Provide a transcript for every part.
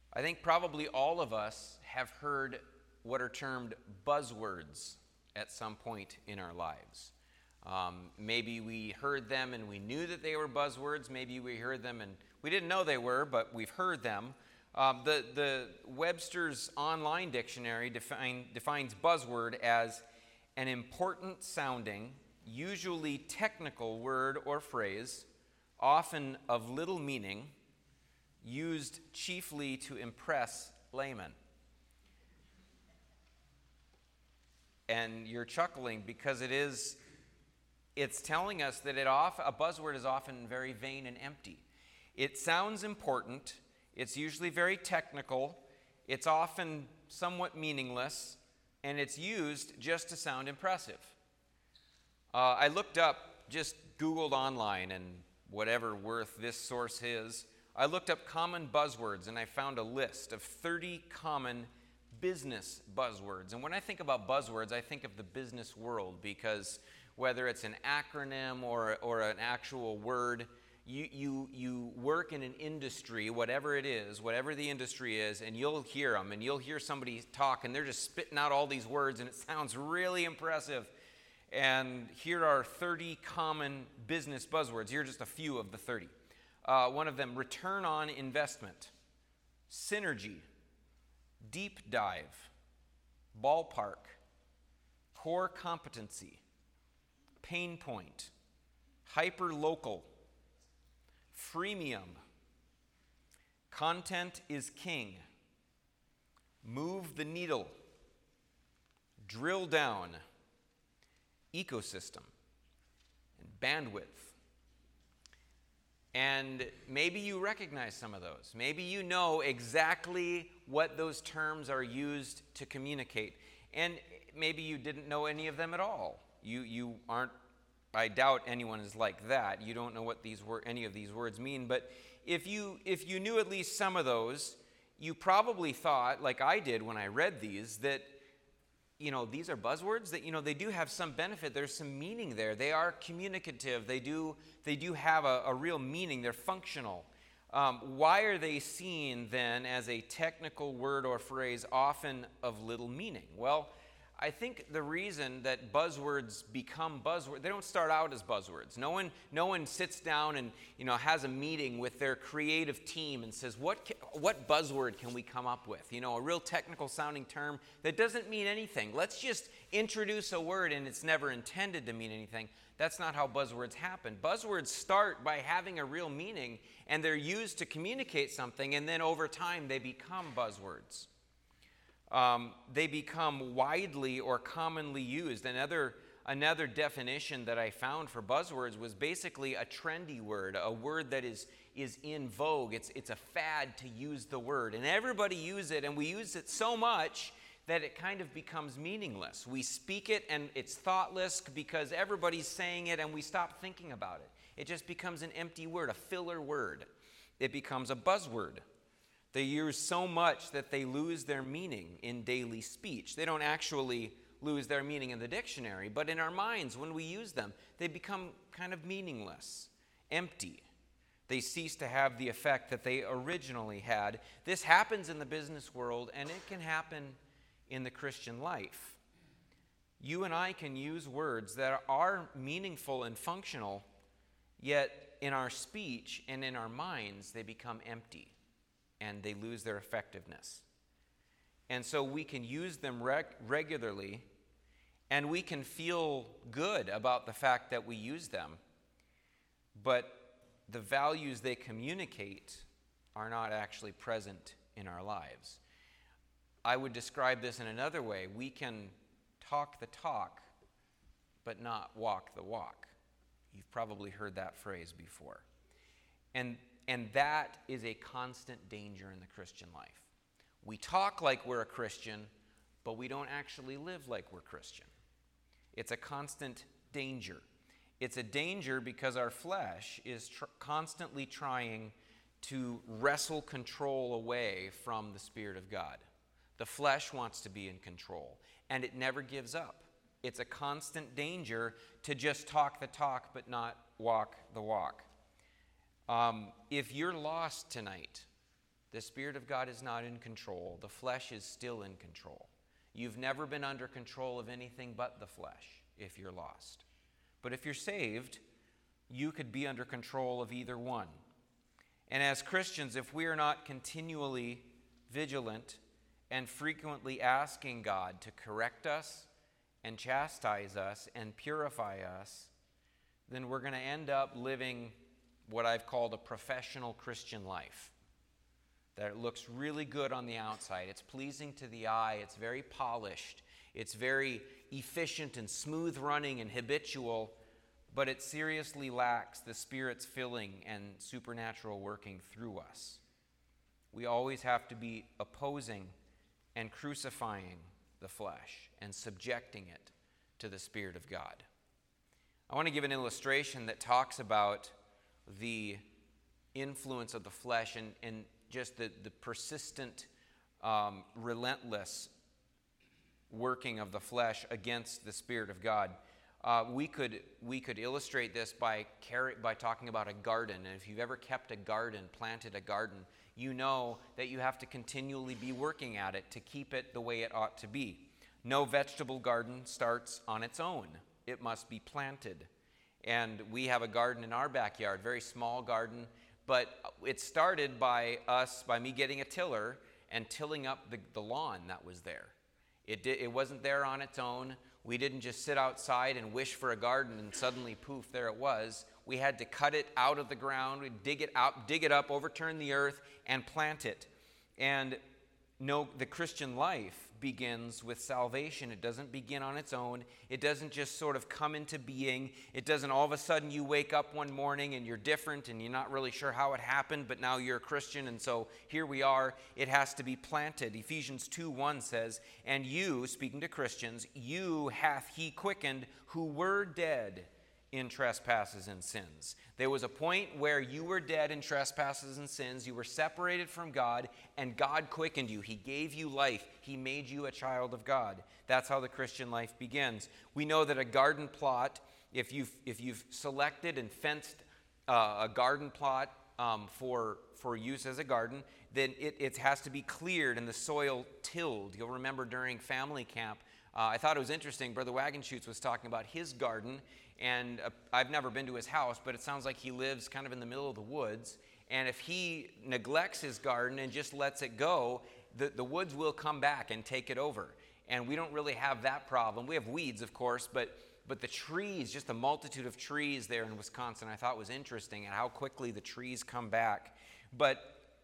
I think probably all of us have heard what are termed buzzwords at some point in our lives. Maybe we heard them and we knew that they were buzzwords. Maybe we heard them and we didn't know they were, but we've heard them. The Webster's Online Dictionary defines buzzword as an important sounding, usually technical word or phrase, often of little meaning, used chiefly to impress laymen. And you're chuckling because it's telling us that a buzzword is often very vain and empty. It sounds important, it's usually very technical, it's often somewhat meaningless, and it's used just to sound impressive. I looked up, just Googled online, and whatever worth this source is, I looked up common buzzwords, and I found a list of 30 common business buzzwords. And when I think about buzzwords, I think of the business world, because whether it's an acronym or an actual word, you work in an industry, whatever it is, whatever the industry is, and you'll hear them, and you'll hear somebody talk, and they're just spitting out all these words, and it sounds really impressive. And here are 30 common business buzzwords. Here are just a few of the 30. One of them, return on investment, synergy, deep dive, ballpark, core competency, pain point, hyper-local, freemium, content is king, move the needle, drill down, ecosystem, and bandwidth. And maybe you recognize some of those. Maybe you know exactly what those terms are used to communicate. And maybe you didn't know any of them at all. You aren't, I doubt anyone is like that. You don't know what any of these words mean. But if you knew at least some of those, you probably thought, like I did when I read these, that these are buzzwords, that they do have some benefit. There's some meaning there. They are communicative. They do have a real meaning. They're functional. Why are they seen then as a technical word or phrase, often of little meaning? Well, I think the reason that buzzwords become buzzwords, they don't start out as buzzwords. No one sits down and has a meeting with their creative team and says, what buzzword can we come up with? A real technical sounding term that doesn't mean anything. Let's just introduce a word and it's never intended to mean anything. That's not how buzzwords happen. Buzzwords start by having a real meaning, and they're used to communicate something, and then over time they become buzzwords. They become widely or commonly used. Another definition that I found for buzzwords was basically a trendy word, a word that is in vogue. It's a fad to use the word, and everybody uses it, and we use it so much that it kind of becomes meaningless. We speak it and it's thoughtless because everybody's saying it, and we stop thinking about it. It just becomes an empty word, a filler word. It becomes a buzzword. They use so much that they lose their meaning in daily speech. They don't actually lose their meaning in the dictionary, but in our minds, when we use them, they become kind of meaningless, empty. They cease to have the effect that they originally had. This happens in the business world, and it can happen in the Christian life. You and I can use words that are meaningful and functional, yet in our speech and in our minds, they become empty. And they lose their effectiveness. And so we can use them regularly, and we can feel good about the fact that we use them, but the values they communicate are not actually present in our lives. I would describe this in another way. We can talk the talk, but not walk the walk. You've probably heard that phrase before. And that is a constant danger in the Christian life. We talk like we're a Christian, but we don't actually live like we're Christian. It's a constant danger. It's a danger because our flesh is constantly trying to wrestle control away from the Spirit of God. The flesh wants to be in control, and it never gives up. It's a constant danger to just talk the talk, but not walk the walk. If you're lost tonight, The Spirit of God is not in control. The flesh is still in control. You've never been under control of anything but the flesh if you're lost. But if you're saved, you could be under control of either one. And as Christians, if we are not continually vigilant and frequently asking God to correct us and chastise us and purify us, then we're going to end up living what I've called a professional Christian life. That it looks really good on the outside. It's pleasing to the eye. It's very polished. It's very efficient and smooth running and habitual, but it seriously lacks the Spirit's filling and supernatural working through us. We always have to be opposing and crucifying the flesh and subjecting it to the Spirit of God. I want to give an illustration that talks about the influence of the flesh and just the persistent, relentless working of the flesh against the Spirit of God. We could illustrate this by talking about a garden. And if you've ever kept a garden, planted a garden, you know that you have to continually be working at it to keep it the way it ought to be. No vegetable garden starts on its own. It must be planted. And we have a garden in our backyard, very small garden, but it started by me getting a tiller and tilling up the lawn that was there. It wasn't there on its own. We didn't just sit outside and wish for a garden and suddenly, poof, there it was. We had to cut it out of the ground, we'd dig it up, overturn the earth, and plant it. And no, the Christian life begins with salvation. It doesn't begin on its own. It doesn't just sort of come into being. It doesn't all of a sudden you wake up one morning and you're different and you're not really sure how it happened, but now you're a Christian and so here we are. It has to be planted. Ephesians 2:1 says, "And you," speaking to Christians, "you hath he quickened who were dead in trespasses and sins." There was a point where you were dead in trespasses and sins. You were separated from God, and God quickened you. He gave you life. He made you a child of God. That's how the Christian life begins. We know that a garden plot, if you've selected and fenced a garden plot for use as a garden, then it has to be cleared and the soil tilled. You'll remember during family camp, I thought it was interesting. Brother Wagenschutz was talking about his garden. And I've never been to his house, but it sounds like he lives kind of in the middle of the woods. And if he neglects his garden and just lets it go, the woods will come back and take it over. And we don't really have that problem. We have weeds, of course, but the trees, just the multitude of trees there in Wisconsin, I thought was interesting, and how quickly the trees come back. But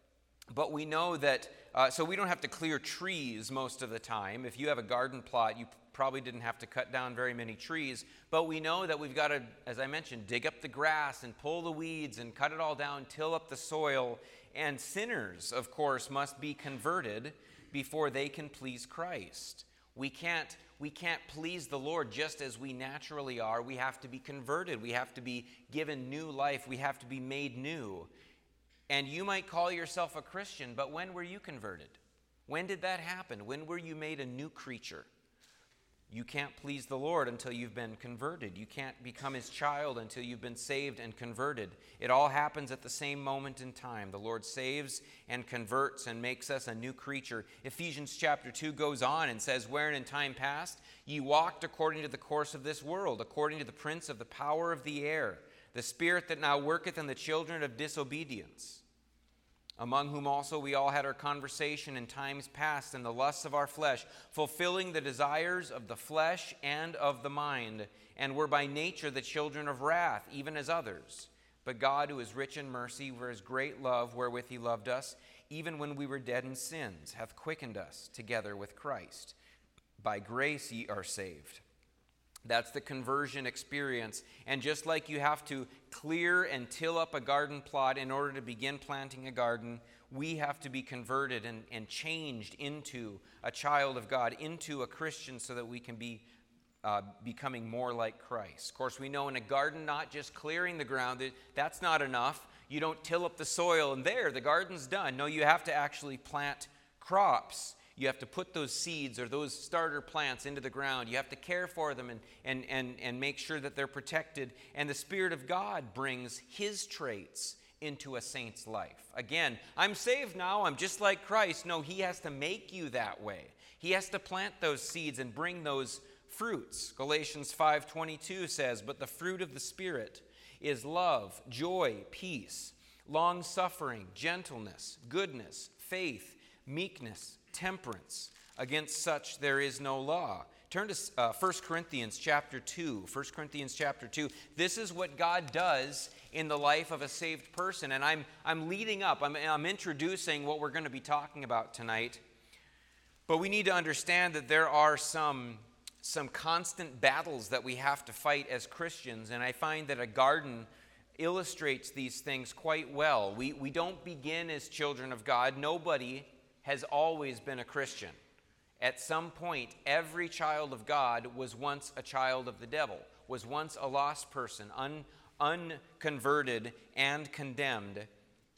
we know that, so we don't have to clear trees most of the time. If you have a garden plot, you probably didn't have to cut down very many trees, but we know that we've got to, as I mentioned, dig up the grass and pull the weeds and cut it all down, till up the soil. And sinners, of course, must be converted before they can please Christ. We can't please the Lord just as we naturally are. We have to be converted. We have to be given new life. We have to be made new. And you might call yourself a Christian, but when were you converted? When did that happen? When were you made a new creature? You can't please the Lord until you've been converted. You can't become his child until you've been saved and converted. It all happens at the same moment in time. The Lord saves and converts and makes us a new creature. Ephesians chapter 2 goes on and says, "Wherein in time past ye walked according to the course of this world, according to the prince of the power of the air, the spirit that now worketh in the children of disobedience, among whom also we all had our conversation in times past in the lusts of our flesh, fulfilling the desires of the flesh and of the mind, and were by nature the children of wrath, even as others. But God, who is rich in mercy, for his great love wherewith he loved us, even when we were dead in sins, hath quickened us together with Christ. By grace ye are saved." That's the conversion experience. And just like you have to clear and till up a garden plot in order to begin planting a garden, we have to be converted and changed into a child of God, into a Christian, so that we can be becoming more like Christ. Of course, we know in a garden, not just clearing the ground, that's not enough. You don't till up the soil and there, the garden's done. No, you have to actually plant crops. You have to put those seeds or those starter plants into the ground. You have to care for them and make sure that they're protected. And the Spirit of God brings his traits into a saint's life. Again, I'm saved now, I'm just like Christ. No, he has to make you that way. He has to plant those seeds and bring those fruits. Galatians 5:22 says, "But the fruit of the Spirit is love, joy, peace, long-suffering, gentleness, goodness, faith, meekness, temperance. Against such there is no law." Turn to 1 Corinthians chapter 2. 1 Corinthians chapter 2. This is what God does in the life of a saved person. And I'm leading up. I'm introducing what we're going to be talking about tonight. But we need to understand that there are some constant battles that we have to fight as Christians. And I find that a garden illustrates these things quite well. We don't begin as children of God. Nobody has always been a Christian. At some point, every child of God was once a child of the devil, was once a lost person, unconverted and condemned,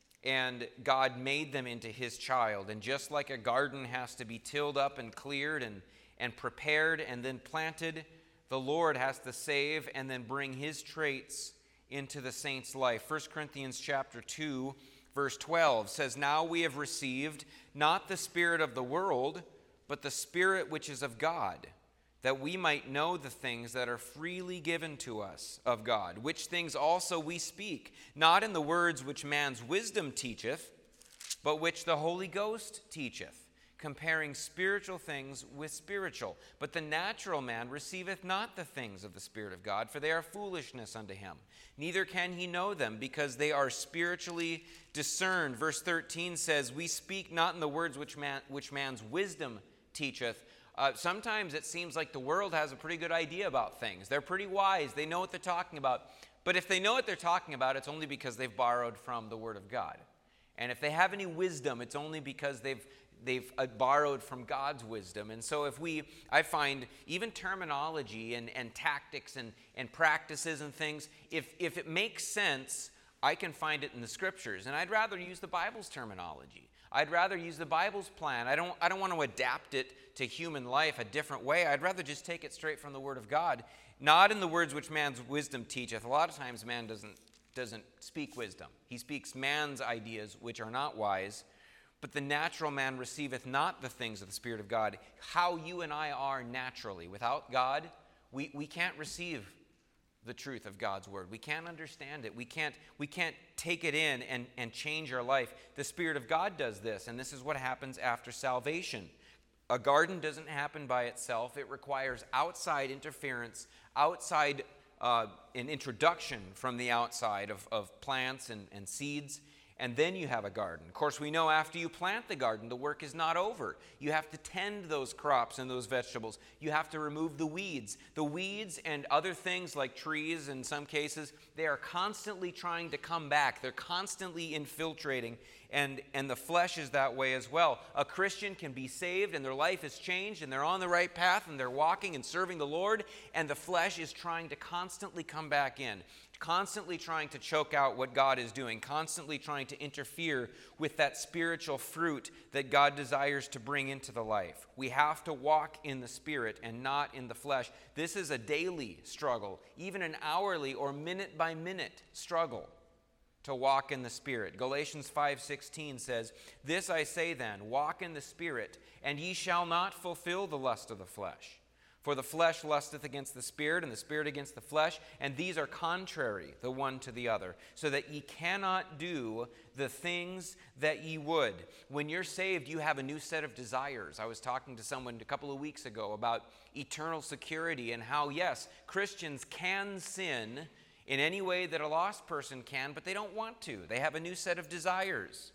and God made them into his child. And just like a garden has to be tilled up and cleared and prepared and then planted, the Lord has to save and then bring his traits into the saint's life. 1 Corinthians chapter 2, verse 12 says, "Now we have received not the spirit of the world, but the Spirit which is of God, that we might know the things that are freely given to us of God, which things also we speak, not in the words which man's wisdom teacheth, but which the Holy Ghost teacheth, comparing spiritual things with spiritual. But the natural man receiveth not the things of the Spirit of God, for they are foolishness unto him. Neither can he know them, because they are spiritually discerned." Verse 13 says, "We speak not in the words which man's wisdom teacheth." Sometimes it seems like the world has a pretty good idea about things. They're pretty wise. They know what they're talking about. But if they know what they're talking about, it's only because they've borrowed from the Word of God. And if they have any wisdom, it's only because they've borrowed from God's wisdom. And so I find even terminology and tactics and practices and things, if it makes sense, I can find it in the Scriptures. And I'd rather use the Bible's terminology. I'd rather use the Bible's plan. I don't want to adapt it to human life a different way. I'd rather just take it straight from the Word of God, not in the words which man's wisdom teacheth. A lot of times man doesn't speak wisdom. He speaks man's ideas, which are not wise. But the natural man receiveth not the things of the Spirit of God. How you and I are naturally. Without God, we can't receive the truth of God's word. We can't understand it. We can't take it in and change our life. The Spirit of God does this, and this is what happens after salvation. A garden doesn't happen by itself. It requires outside interference, outside an introduction from the outside of plants and seeds. And then you have a garden. Of course, we know after you plant the garden, the work is not over. You have to tend those crops and those vegetables. You have to remove the weeds. The weeds and other things like trees, in some cases, they are constantly trying to come back. They're constantly infiltrating, and the flesh is that way as well. A Christian can be saved, and their life is changed, and they're on the right path, and they're walking and serving the Lord, and the flesh is trying to constantly come back in, constantly trying to choke out what God is doing, constantly trying to interfere with that spiritual fruit that God desires to bring into the life. We have to walk in the Spirit and not in the flesh. This is a daily struggle, even an hourly or minute-by-minute struggle to walk in the Spirit. Galatians 5:16 says, "This I say then, walk in the Spirit, and ye shall not fulfill the lust of the flesh. For the flesh lusteth against the Spirit, and the Spirit against the flesh, and these are contrary the one to the other, so that ye cannot do the things that ye would." When you're saved, you have a new set of desires. I was talking to someone a couple of weeks ago about eternal security and how, yes, Christians can sin in any way that a lost person can, but they don't want to. They have a new set of desires.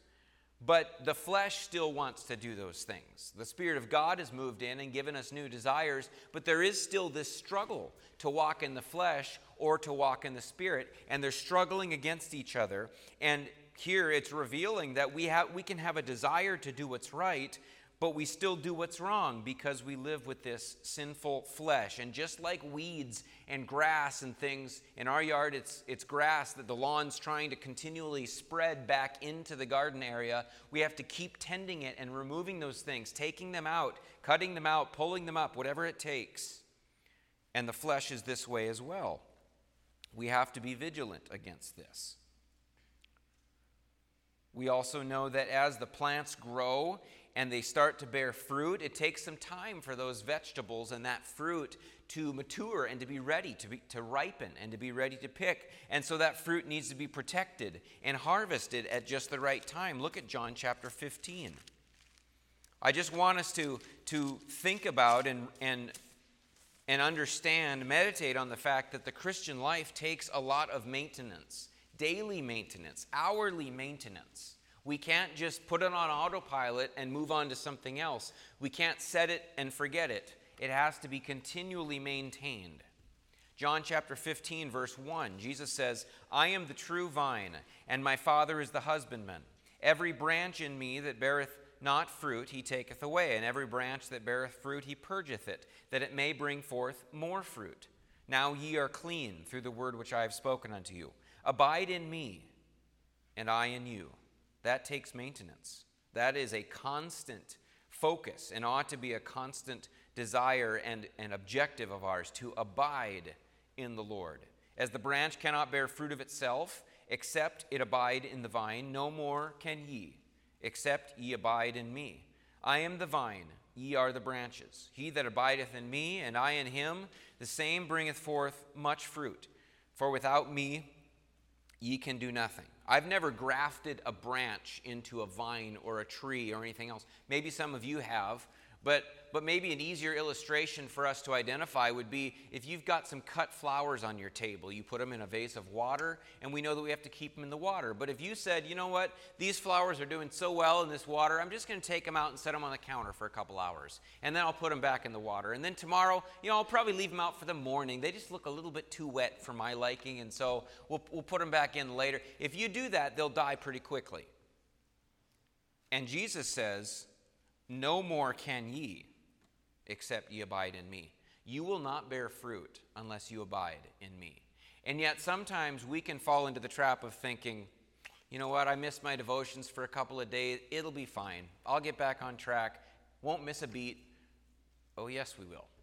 But the flesh still wants to do those things. The Spirit of God has moved in and given us new desires, but there is still this struggle to walk in the flesh or to walk in the Spirit, and they're struggling against each other. And here it's revealing that we can have a desire to do what's right, but we still do what's wrong because we live with this sinful flesh. And just like weeds and grass and things, in our yard it's grass that the lawn's trying to continually spread back into the garden area. We have to keep tending it and removing those things, taking them out, cutting them out, pulling them up, whatever it takes. And the flesh is this way as well. We have to be vigilant against this. We also know that as the plants grow and they start to bear fruit, it takes some time for those vegetables and that fruit to mature and to be ready to ripen and to be ready to pick. And so that fruit needs to be protected and harvested at just the right time. Look at John chapter 15. I just want us to think about and understand, meditate on the fact that the Christian life takes a lot of maintenance, daily maintenance, hourly maintenance. We can't just put it on autopilot and move on to something else. We can't set it and forget it. It has to be continually maintained. John chapter 15, verse 1, Jesus says, "I am the true vine, and my Father is the husbandman. Every branch in me that beareth not fruit he taketh away, and every branch that beareth fruit he purgeth it, that it may bring forth more fruit. Now ye are clean through the word which I have spoken unto you. Abide in me, and I in you." That takes maintenance. That is a constant focus and ought to be a constant desire and objective of ours, to abide in the Lord. As the branch cannot bear fruit of itself, except it abide in the vine, no more can ye, except ye abide in me. I am the vine, ye are the branches. He that abideth in me, and I in him, the same bringeth forth much fruit. For without me ye can do nothing. I've never grafted a branch into a vine or a tree or anything else. Maybe some of you have, but maybe an easier illustration for us to identify would be if you've got some cut flowers on your table. You put them in a vase of water, and we know that we have to keep them in the water. But if you said, you know what, these flowers are doing so well in this water, I'm just going to take them out and set them on the counter for a couple hours, and then I'll put them back in the water. And then tomorrow, I'll probably leave them out for the morning. They just look a little bit too wet for my liking, and so we'll put them back in later. If you do that, they'll die pretty quickly. And Jesus says, "No more can ye, except ye abide in me." You will not bear fruit unless you abide in me. And yet sometimes we can fall into the trap of thinking, you know what, I missed my devotions for a couple of days. It'll be fine. I'll get back on track. Won't miss a beat. Oh, yes, we will.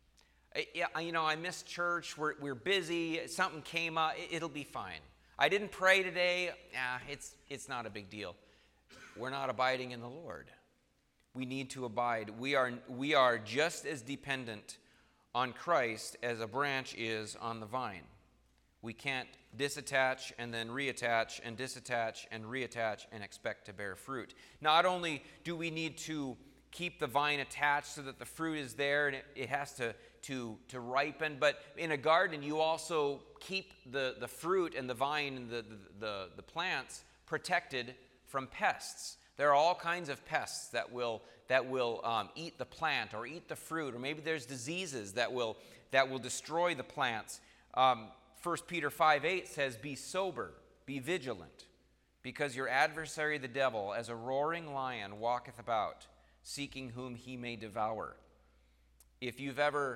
I missed church. We're busy. Something came up. It'll be fine. I didn't pray today. It's not a big deal. We're not abiding in the Lord. We need to abide. We are just as dependent on Christ as a branch is on the vine. We can't disattach and then reattach and disattach and reattach and expect to bear fruit. Not only do we need to keep the vine attached so that the fruit is there and it has to ripen, but in a garden you also keep the fruit and the vine and the plants protected from pests. There are all kinds of pests that will eat the plant or eat the fruit, or maybe there's diseases that will destroy the plants. 1 Peter 5:8 says, "Be sober, be vigilant, because your adversary the devil, as a roaring lion, walketh about, seeking whom he may devour." If you've ever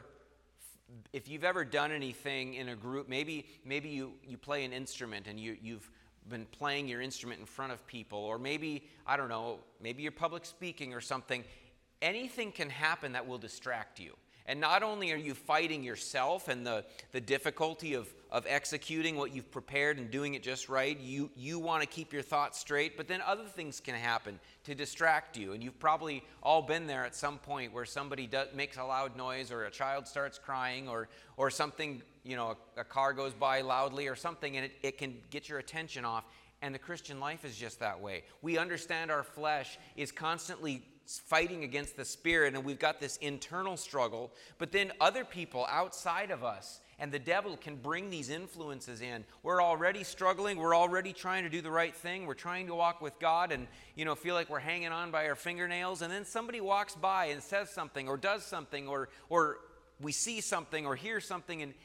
done anything in a group, maybe you play an instrument and you've been playing your instrument in front of people, or maybe, I don't know, maybe you're public speaking or something, anything can happen that will distract you. And not only are you fighting yourself and the difficulty of executing what you've prepared and doing it just right, you want to keep your thoughts straight, but then other things can happen to distract you. And you've probably all been there at some point where somebody makes a loud noise, or a child starts crying, or something, a car goes by loudly or something, and it can get your attention off. And the Christian life is just that way. We understand our flesh is constantly fighting against the Spirit, and we've got this internal struggle, but then other people outside of us and the devil can bring these influences in. We're already struggling. We're already trying to do the right thing. We're trying to walk with God and, feel like we're hanging on by our fingernails, and then somebody walks by and says something or does something, or we see something or hear something, and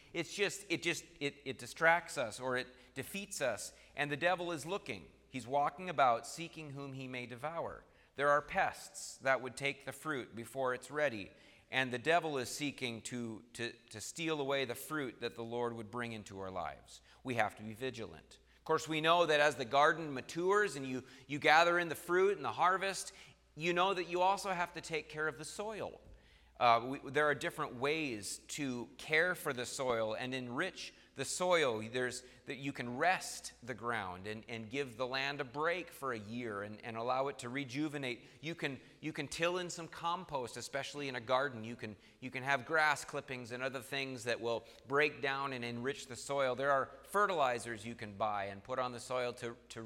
it distracts us, or it defeats us, and the devil is looking. He's walking about seeking whom he may devour. There are pests that would take the fruit before it's ready, and the devil is seeking to steal away the fruit that the Lord would bring into our lives. We have to be vigilant. Of course, we know that as the garden matures and you gather in the fruit and the harvest, you know that you also have to take care of the soil. There are different ways to care for the soil and enrich the soil. There's that you can rest the ground and give the land a break for a year and allow it to rejuvenate. You can till in some compost, especially in a garden. You can have grass clippings and other things that will break down and enrich the soil. There are fertilizers you can buy and put on the soil to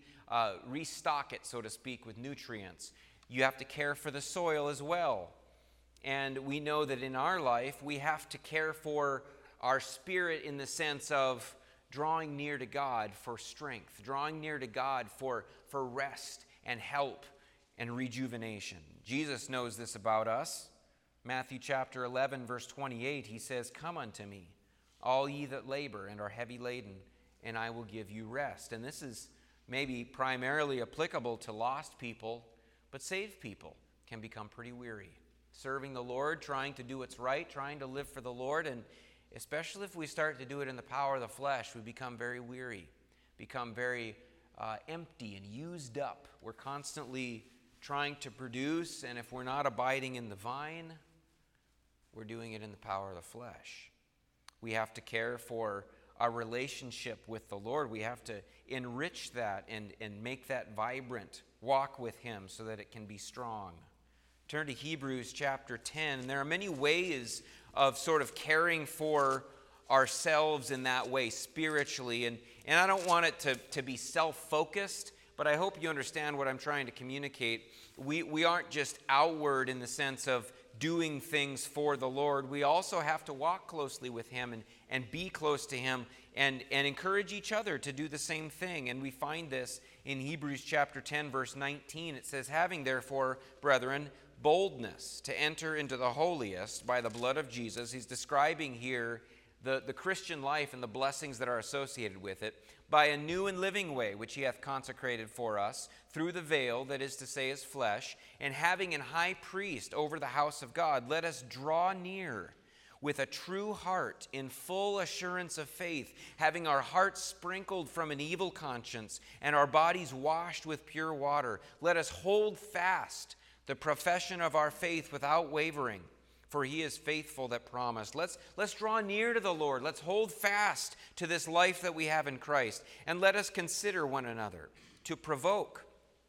restock it, so to speak, with nutrients. You have to care for the soil as well. And we know that in our life, we have to care for our spirit in the sense of drawing near to God for strength, drawing near to God for rest and help and rejuvenation. Jesus knows this about us. Matthew chapter 11, verse 28, he says, "Come unto me, all ye that labor and are heavy laden, and I will give you rest." And this is maybe primarily applicable to lost people, but saved people can become pretty weary. Serving the Lord, trying to do what's right, trying to live for the Lord, and especially if we start to do it in the power of the flesh, we become very weary, become very empty and used up. We're constantly trying to produce, and if we're not abiding in the vine, we're doing it in the power of the flesh. We have to care for our relationship with the Lord. We have to enrich that and make that vibrant, walk with Him so that it can be strong. Turn to Hebrews chapter 10, and there are many ways of sort of caring for ourselves in that way spiritually, and I don't want it to be self-focused, but I hope you understand what I'm trying to communicate. We aren't just outward in the sense of doing things for the Lord. We also have to walk closely with Him and be close to Him and encourage each other to do the same thing. And we find this in Hebrews chapter 10, verse 19. It says, "Having therefore, brethren, boldness to enter into the holiest by the blood of Jesus." He's describing here the Christian life and the blessings that are associated with it, "by a new and living way, which He hath consecrated for us, through the veil, that is to say, His flesh, and having an high priest over the house of God, let us draw near with a true heart, in full assurance of faith, having our hearts sprinkled from an evil conscience, and our bodies washed with pure water. Let us hold fast the profession of our faith without wavering, for He is faithful that promised." Let's draw near to the Lord. Let's hold fast to this life that we have in Christ. And let us consider one another to provoke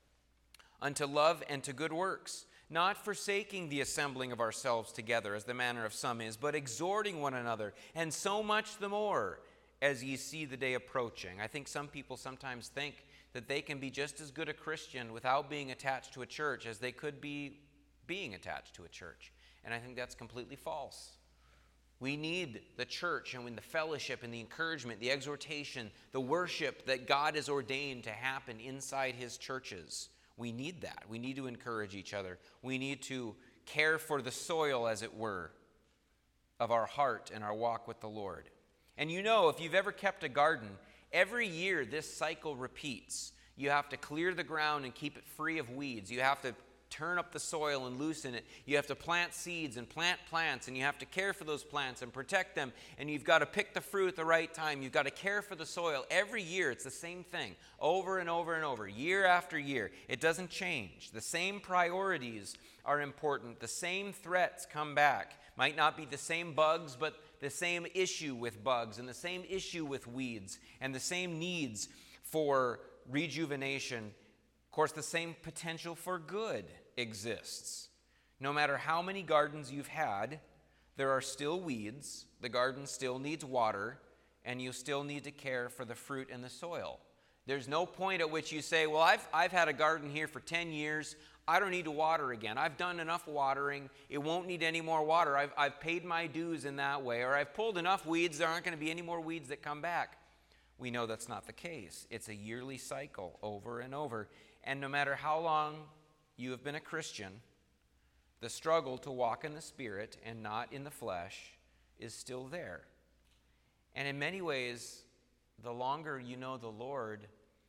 unto love and to good works, not forsaking the assembling of ourselves together, as the manner of some is, but exhorting one another, and so much the more as ye see the day approaching. I think some people sometimes think that they can be just as good a Christian without being attached to a church as they could be being attached to a church. And I think that's completely false. We need the church and the fellowship and the encouragement, the exhortation, the worship that God has ordained to happen inside His churches. We need that. We need to encourage each other. We need to care for the soil, as it were, of our heart and our walk with the Lord. And you know, if you've ever kept a garden, every year this cycle repeats. You have to clear the ground and keep it free of weeds. You have to turn up the soil and loosen it. You have to plant seeds and plant plants, and you have to care for those plants and protect them, and you've got to pick the fruit at the right time. You've got to care for the soil. Every year it's the same thing, over and over and over, year after year. It doesn't change. The same priorities are important. The same threats come back. Might not be the same bugs, but the same issue with bugs and the same issue with weeds and the same needs for rejuvenation. Of course, the same potential for good exists. No matter how many gardens you've had, there are still weeds, the garden still needs water, and you still need to care for the fruit and the soil. There's no point at which you say, well, I've had a garden here for 10 years, I don't need to water again. I've done enough watering. It won't need any more water. I've paid my dues in that way. Or I've pulled enough weeds, there aren't going to be any more weeds that come back. We know that's not the case. It's a yearly cycle over and over. And no matter how long you have been a Christian, the struggle to walk in the Spirit and not in the flesh is still there. And in many ways, the longer you know the Lord,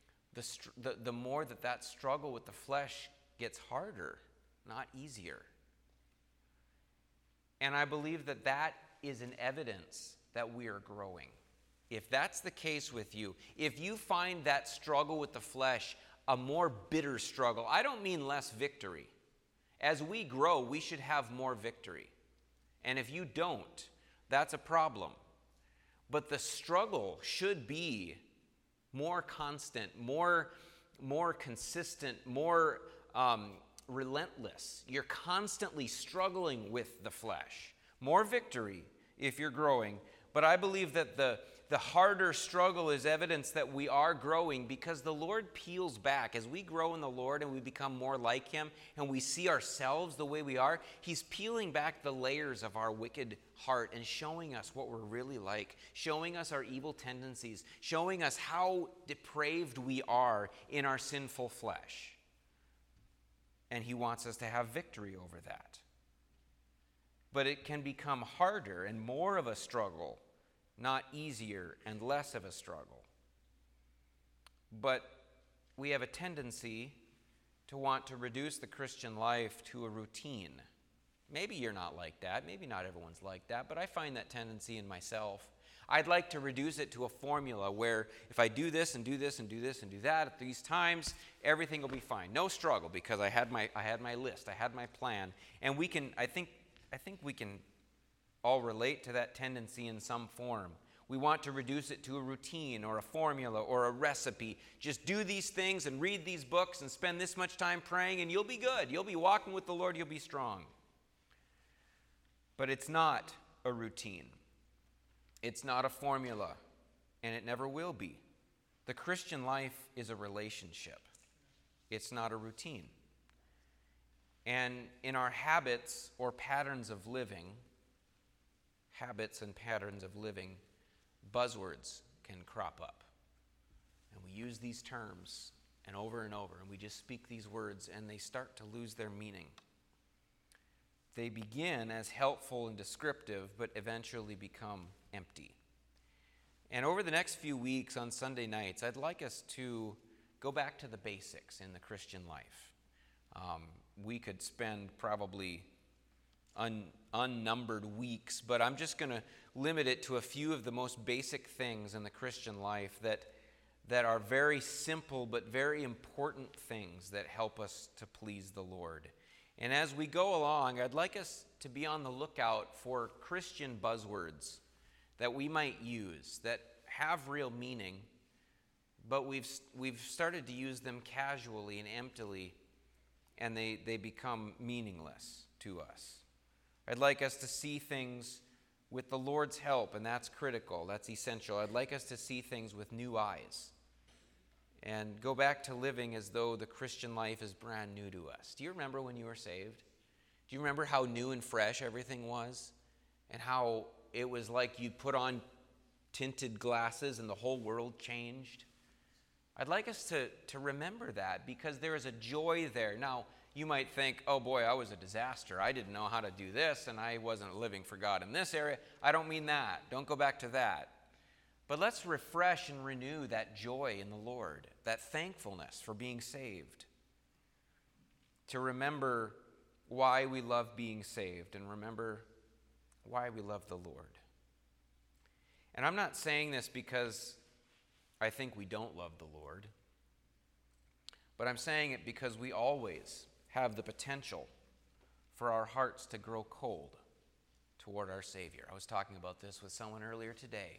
the more that struggle with the flesh gets harder, not easier. And I believe that is an evidence that we are growing. If that's the case with you, if you find that struggle with the flesh a more bitter struggle, I don't mean less victory. As we grow, we should have more victory. And if you don't, that's a problem. but the struggle should be more constant, more consistent, more relentless. You're constantly struggling with the flesh. More victory if you're growing, but I believe that the harder struggle is evidence that we are growing, because the Lord peels back. As we grow in the Lord and we become more like Him and we see ourselves the way we are, He's peeling back the layers of our wicked heart and showing us what we're really like, showing us our evil tendencies, showing us how depraved we are in our sinful flesh. And He wants us to have victory over that. But it can become harder and more of a struggle, not easier and less of a struggle. But we have a tendency to want to reduce the Christian life to a routine. Maybe you're not like that. Maybe not everyone's like that, but I find that tendency in myself. I'd like to reduce it to a formula where if I do this and do this and do this and do that at these times, everything will be fine. No struggle, because I had my list, I had my plan, and I think we can all relate to that tendency in some form. We want to reduce it to a routine or a formula or a recipe. Just do these things and read these books and spend this much time praying and you'll be good. You'll be walking with the Lord. You'll be strong. But it's not a routine. It's not a formula, and it never will be. The Christian life is a relationship. It's not a routine. And in our habits or patterns of living, buzzwords can crop up. And we use these terms and over, and we just speak these words, and they start to lose their meaning. They begin as helpful and descriptive, but eventually become empty. And over the next few weeks on Sunday nights, I'd like us to go back to the basics in the Christian life. We could spend probably unnumbered weeks, but I'm just going to limit it to a few of the most basic things in the Christian life that are very simple but very important things that help us to please the Lord. And as we go along, I'd like us to be on the lookout for Christian buzzwords that we might use that have real meaning, but we've started to use them casually and emptily, and they become meaningless to us. I'd like us to see things with the Lord's help, and that's critical, that's essential. I'd like us to see things with new eyes and go back to living as though the Christian life is brand new to us. Do you remember when you were saved? Do you remember how new and fresh everything was? And how it was like you put on tinted glasses and the whole world changed? I'd like us to remember that, because there is a joy there. Now, you might think, oh boy, I was a disaster. I didn't know how to do this, and I wasn't living for God in this area. I don't mean that. Don't go back to that. But let's refresh and renew that joy in the Lord, that thankfulness for being saved. To remember why we love being saved and remember why we love the Lord. And I'm not saying this because I think we don't love the Lord, but I'm saying it because we always have the potential for our hearts to grow cold toward our Savior. I was talking about this with someone earlier today.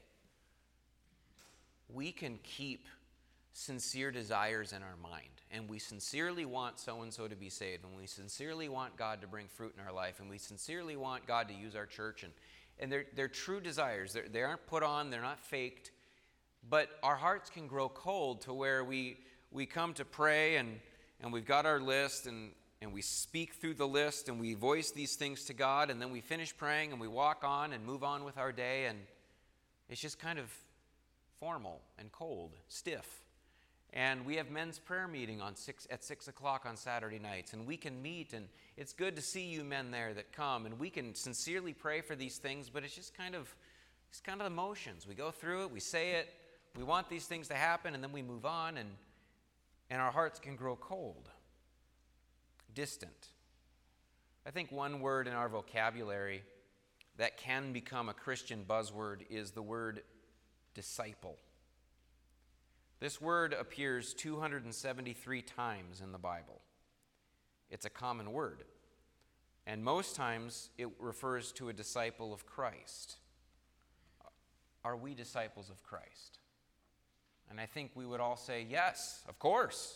We can keep sincere desires in our mind, and we sincerely want so-and-so to be saved, and we sincerely want God to bring fruit in our life, and we sincerely want God to use our church, and they're true desires. They aren't put on, they're not faked, but our hearts can grow cold to where we come to pray, and we've got our list, and we speak through the list, and we voice these things to God, and then we finish praying, and we walk on and move on with our day, and it's just kind of formal and cold, stiff. And we have men's prayer meeting at 6 o'clock on Saturday nights, and we can meet, and it's good to see you men there that come, and we can sincerely pray for these things, but it's kind of emotions. We go through it, we say it, we want these things to happen, and then we move on, and our hearts can grow cold, distant. I think one word in our vocabulary that can become a Christian buzzword is the word disciple. This word appears 273 times in the Bible. It's a common word, and most times it refers to a disciple of Christ. are we disciples of Christ? And I think we would all say, yes, of course.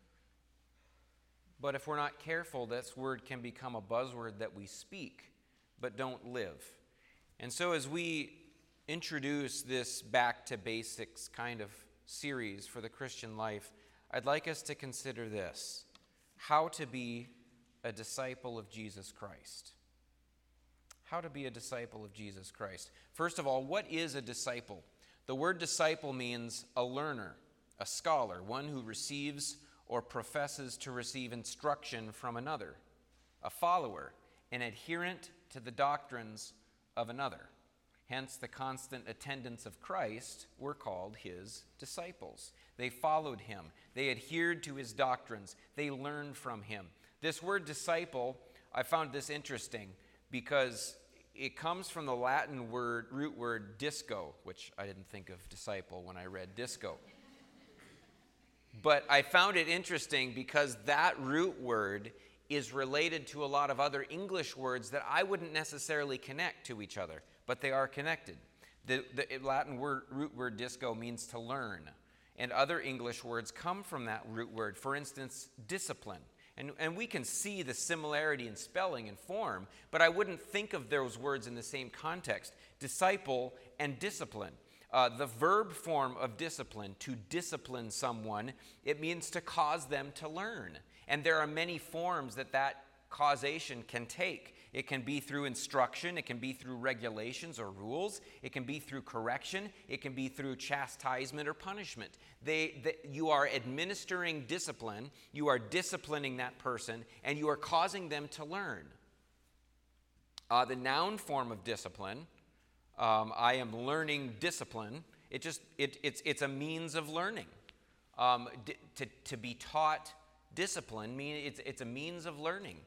But if we're not careful, this word can become a buzzword that we speak, but don't live. And so as we introduce this back to basics kind of series for the Christian life, I'd like us to consider this: how to be a disciple of Jesus Christ. How to be a disciple of Jesus Christ. First of all, what is a disciple? The word disciple means a learner, a scholar, one who receives or professes to receive instruction from another, a follower, an adherent to the doctrines of another. Hence, the constant attendants of Christ were called his disciples. They followed him. They adhered to his doctrines. They learned from him. This word disciple, I found this interesting because it comes from the Latin root word disco, which I didn't think of disciple when I read disco. But I found it interesting because that root word is related to a lot of other English words that I wouldn't necessarily connect to each other, but they are connected. The Latin root word disco means to learn, and other English words come from that root word. For instance, discipline. And we can see the similarity in spelling and form, but I wouldn't think of those words in the same context. Disciple and discipline. The verb form of discipline, to discipline someone, it means to cause them to learn. And there are many forms that causation can take. It can be through instruction. It can be through regulations or rules. It can be through correction. It can be through chastisement or punishment. You are administering discipline. You are disciplining that person, and you are causing them to learn. The noun form of discipline, I am learning discipline. It's a means of learning. To be taught discipline, it's a means of learning,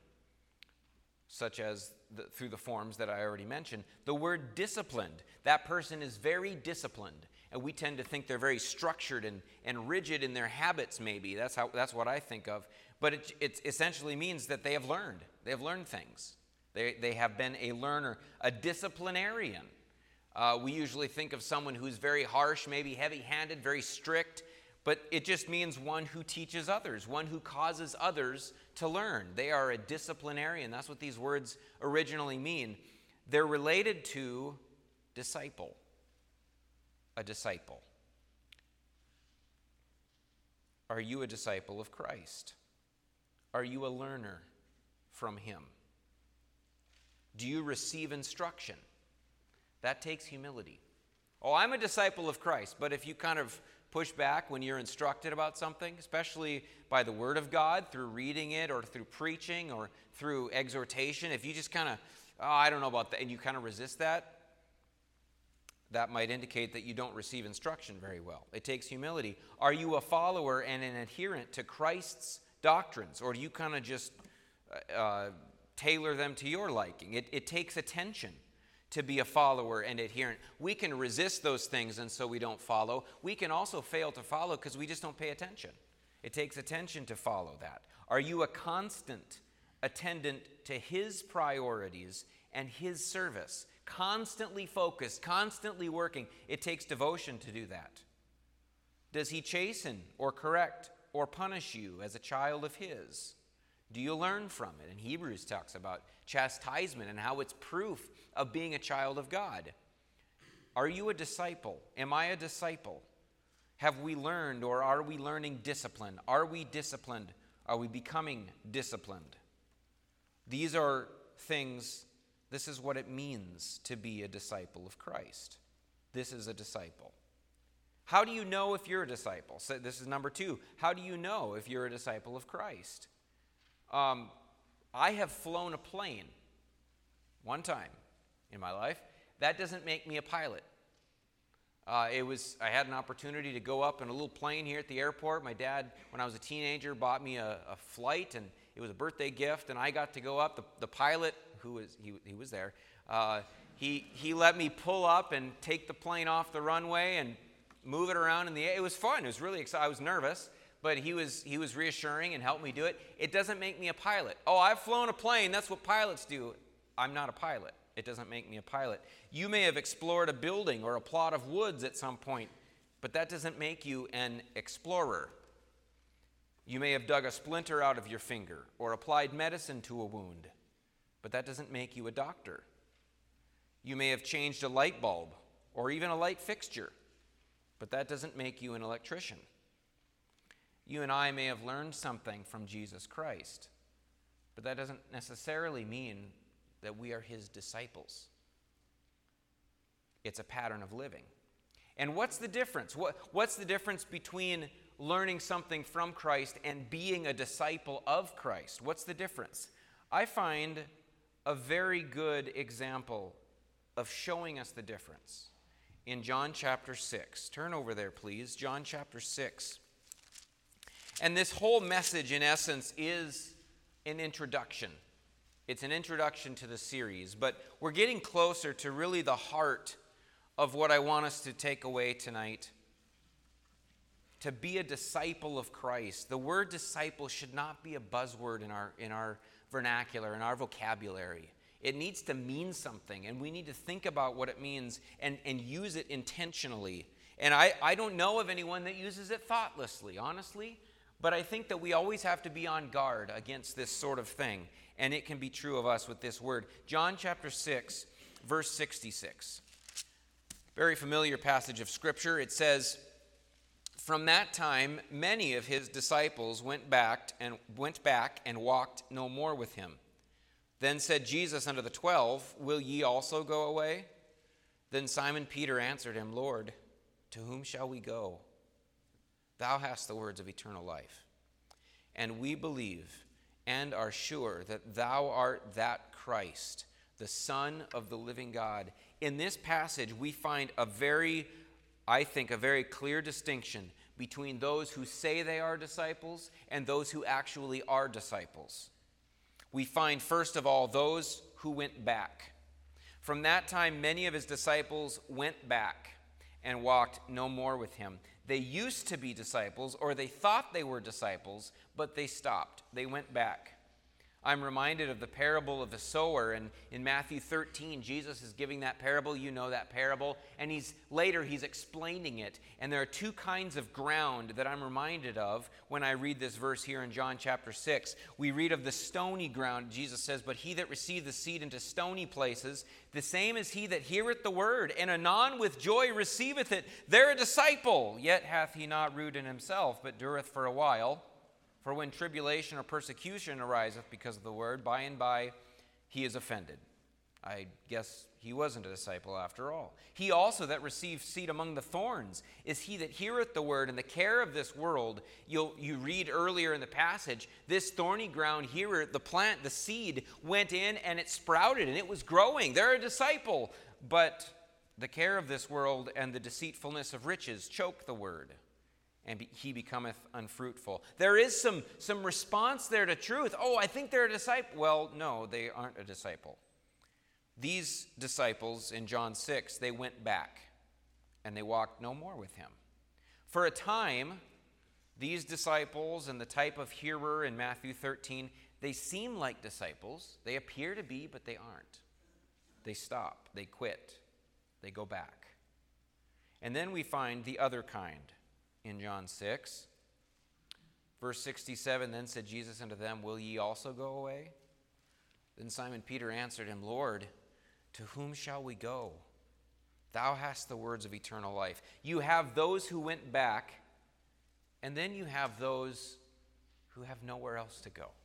such as through the forms that I already mentioned. The word disciplined, that person is very disciplined, and we tend to think they're very structured and rigid in their habits. Maybe that's what I think of. But it essentially means that they have learned. They have learned things. They have been a learner, a disciplinarian. We usually think of someone who's very harsh, maybe heavy-handed, very strict, but it just means one who teaches others, one who causes others to learn. They are a disciplinarian. That's what these words originally mean. They're related to disciple, a disciple. Are you a disciple of Christ? Are you a learner from him? Do you receive instruction? That takes humility. Oh, I'm a disciple of Christ, but if you kind of push back when you're instructed about something, especially by the Word of God, through reading it or through preaching or through exhortation, if you just kind of, I don't know about that, and you kind of resist that, that might indicate that you don't receive instruction very well. It takes humility. Are you a follower and an adherent to Christ's doctrines, or do you kind of just tailor them to your liking? It takes attention to be a follower and adherent. We can resist those things and so we don't follow. We can also fail to follow because we just don't pay attention. It takes attention to follow that. Are you a constant attendant to his priorities and his service? Constantly focused, constantly working. It takes devotion to do that. Does he chasten or correct or punish you as a child of his? Do you learn from it? And Hebrews talks about chastisement and how it's proof of being a child of God. Are you a disciple? Am I a disciple? Have we learned, or are we learning discipline? Are we disciplined? Are we becoming disciplined? These are things, this is what it means to be a disciple of Christ. This is a disciple. How do you know if you're a disciple? So this is number 2. How do you know if you're a disciple of Christ? I have flown a plane one time in my life. That doesn't make me a pilot. I had an opportunity to go up in a little plane here at the airport. My dad, when I was a teenager, bought me a flight, and it was a birthday gift, and I got to go up. The pilot, he was there, he let me pull up and take the plane off the runway and move it around in the air. It was fun. It was really exciting. I was nervous, but he was reassuring and helped me do it. It doesn't make me a pilot. Oh, I've flown a plane. That's what pilots do. I'm not a pilot. It doesn't make me a pilot. You may have explored a building or a plot of woods at some point, but that doesn't make you an explorer. You may have dug a splinter out of your finger or applied medicine to a wound, but that doesn't make you a doctor. You may have changed a light bulb or even a light fixture, but that doesn't make you an electrician. You and I may have learned something from Jesus Christ, but that doesn't necessarily mean that we are his disciples. It's a pattern of living. And what's the difference? What's the difference between learning something from Christ and being a disciple of Christ? What's the difference? I find a very good example of showing us the difference in John chapter 6. Turn over there, please. John chapter 6. And this whole message, in essence, is an introduction. It's an introduction to the series, but we're getting closer to really the heart of what I want us to take away tonight. To be a disciple of Christ. The word disciple should not be a buzzword in our vernacular, in our vocabulary. It needs to mean something, and we need to think about what it means and use it intentionally. And I don't know of anyone that uses it thoughtlessly, honestly, but I think that we always have to be on guard against this sort of thing, and it can be true of us with this word. John chapter 6, verse 66. Very familiar passage of Scripture. It says, "From that time, many of his disciples went back and walked no more with him. Then said Jesus unto the 12, Will ye also go away? Then Simon Peter answered him, Lord, to whom shall we go? Thou hast the words of eternal life. And we believe and are sure that thou art that Christ, the Son of the living God." In this passage, we find a very clear distinction between those who say they are disciples and those who actually are disciples. We find, first of all, those who went back. From that time, many of his disciples went back and walked no more with him. They used to be disciples, or they thought they were disciples, but they stopped. They went back. I'm reminded of the parable of the sower, and in Matthew 13, Jesus is giving that parable. You know that parable, and he's explaining it. And there are two kinds of ground that I'm reminded of when I read this verse here in John chapter 6. We read of the stony ground. Jesus says, "But he that received the seed into stony places, the same is he that heareth the word, and anon with joy receiveth it. They're a disciple, yet hath he not root in himself, but dureth for a while. For when tribulation or persecution ariseth because of the word, by and by he is offended." I guess he wasn't a disciple after all. "He also that received seed among the thorns is he that heareth the word, and the care of this world." You read earlier in the passage, this thorny ground here, the plant, the seed, went in and it sprouted and it was growing. They're a disciple. But the care of this world and the deceitfulness of riches choke the word, and he becometh unfruitful. There is some response there to truth. Oh, I think they're a disciple. Well, no, they aren't a disciple. These disciples in John 6, they went back and they walked no more with him. For a time, these disciples and the type of hearer in Matthew 13, they seem like disciples. They appear to be, but they aren't. They stop. They quit. They go back. And then we find the other kind. In John 6, verse 67, "Then said Jesus unto them, Will ye also go away? Then Simon Peter answered him, Lord, to whom shall we go? Thou hast the words of eternal life." You have those who went back, and then you have those who have nowhere else to go.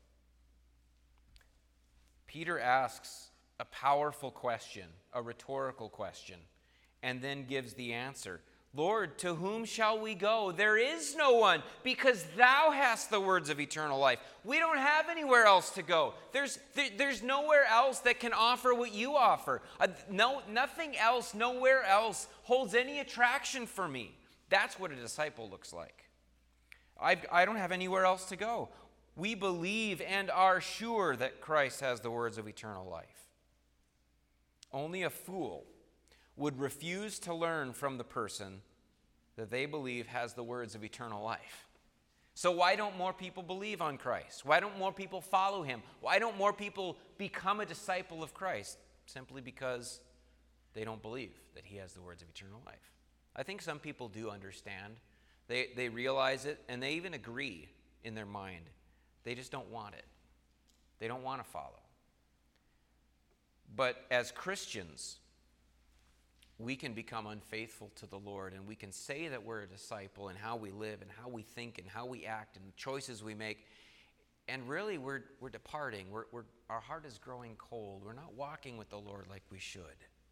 Peter asks a powerful question, a rhetorical question, and then gives the answer. "Lord, to whom shall we go? There is no one, because thou hast the words of eternal life." We don't have anywhere else to go. There's nowhere else that can offer what you offer. Nothing else, nowhere else holds any attraction for me. That's what a disciple looks like. I don't have anywhere else to go. We believe and are sure that Christ has the words of eternal life. Only a fool would refuse to learn from the person that they believe has the words of eternal life. So why don't more people believe on Christ? Why don't more people follow him? Why don't more people become a disciple of Christ? simply because they don't believe that he has the words of eternal life. I think some people do understand. They realize it, and they even agree in their mind. They just don't want it. They don't want to follow. But as Christians, we can become unfaithful to the Lord, and we can say that we're a disciple in how we live and how we think and how we act and the choices we make. And really, we're departing. Our heart is growing cold. We're not walking with the Lord like we should.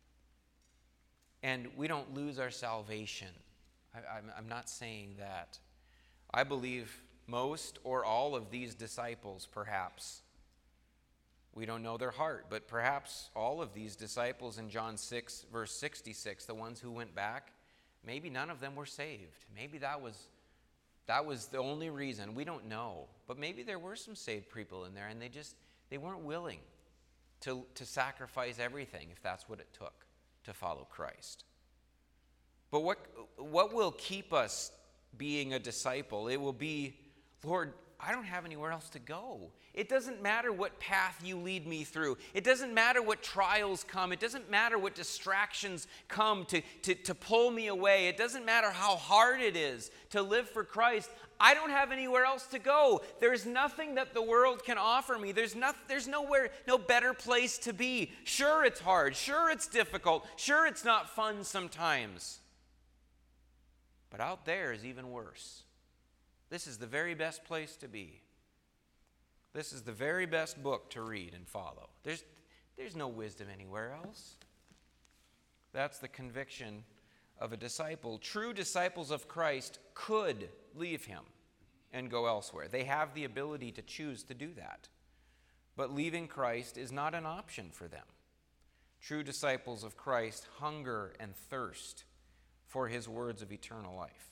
And we don't lose our salvation. I'm not saying that. I believe most or all of these disciples, perhaps, we don't know their heart, but perhaps all of these disciples in John 6, verse 66, the ones who went back, maybe none of them were saved. Maybe that was the only reason. We don't know. But maybe there were some saved people in there, and they weren't willing to sacrifice everything, if that's what it took to follow Christ. But what will keep us being a disciple? It will be, Lord, I don't have anywhere else to go. It doesn't matter what path you lead me through. It doesn't matter what trials come. It doesn't matter what distractions come to pull me away. It doesn't matter how hard it is to live for Christ. I don't have anywhere else to go. There's nothing that the world can offer me. There's no better place to be. Sure, it's hard. Sure, it's difficult. Sure, it's not fun sometimes. But out there is even worse. This is the very best place to be. This is the very best book to read and follow. There's no wisdom anywhere else. That's the conviction of a disciple. True disciples of Christ could leave him and go elsewhere. They have the ability to choose to do that. But leaving Christ is not an option for them. True disciples of Christ hunger and thirst for his words of eternal life.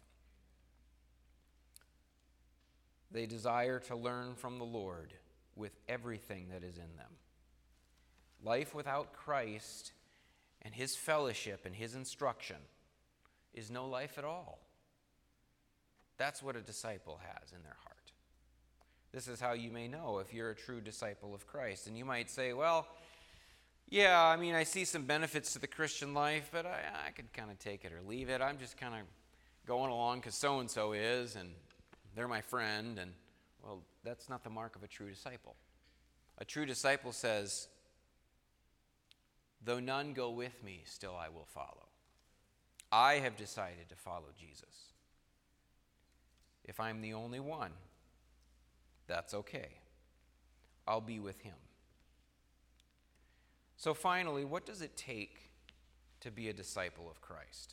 They desire to learn from the Lord with everything that is in them. Life without Christ and his fellowship and his instruction is no life at all. That's what a disciple has in their heart. This is how you may know if you're a true disciple of Christ. And you might say, well, yeah, I see some benefits to the Christian life, but I could kind of take it or leave it. I'm just kind of going along because so-and-so is, and they're my friend, and, well, that's not the mark of a true disciple. A true disciple says, though none go with me, still I will follow. I have decided to follow Jesus. If I'm the only one, that's okay. I'll be with him. So finally, what does it take to be a disciple of Christ?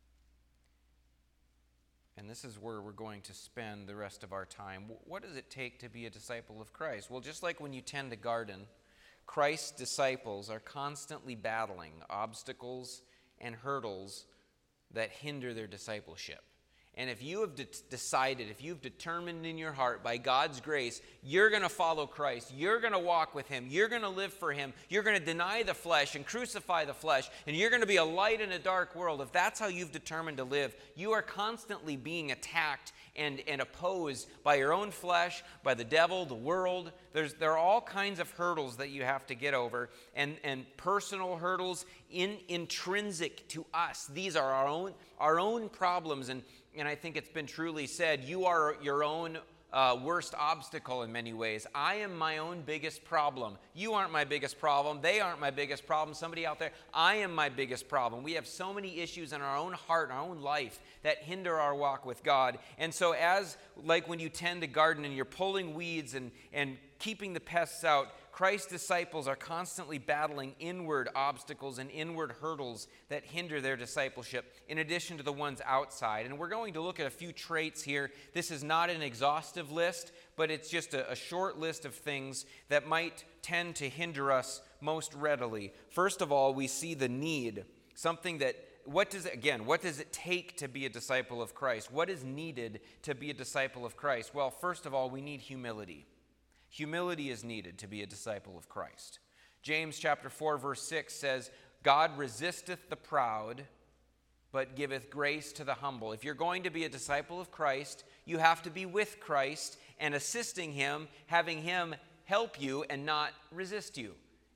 And this is where we're going to spend the rest of our time. What does it take to be a disciple of Christ? Well, just like when you tend a garden, Christ's disciples are constantly battling obstacles and hurdles that hinder their discipleship. And if you have decided, if you've determined in your heart by God's grace, you're going to follow Christ, you're going to walk with him, you're going to live for him, you're going to deny the flesh and crucify the flesh, and you're going to be a light in a dark world, if that's how you've determined to live, you are constantly being attacked and opposed by your own flesh, by the devil, the world. There are all kinds of hurdles that you have to get over, and personal hurdles intrinsic to us. These are our own problems, and I think it's been truly said, you are your own worst obstacle in many ways. I am my own biggest problem. You aren't my biggest problem. They aren't my biggest problem. Somebody out there, I am my biggest problem. We have so many issues in our own heart, in our own life, that hinder our walk with God. And so like when you tend a garden and you're pulling weeds and keeping the pests out, Christ's disciples are constantly battling inward obstacles and inward hurdles that hinder their discipleship, in addition to the ones outside. And we're going to look at a few traits here. This is not an exhaustive list, but it's just a short list of things that might tend to hinder us most readily. First of all, we see the need, something that what does it take to be a disciple of Christ? What is needed to be a disciple of Christ? Well, first of all, we need humility. Humility is needed to be a disciple of Christ. James chapter 4, verse 6 says, God resisteth the proud, but giveth grace to the humble. If you're going to be a disciple of Christ, you have to be with Christ and assisting him, having him help you and not resist you.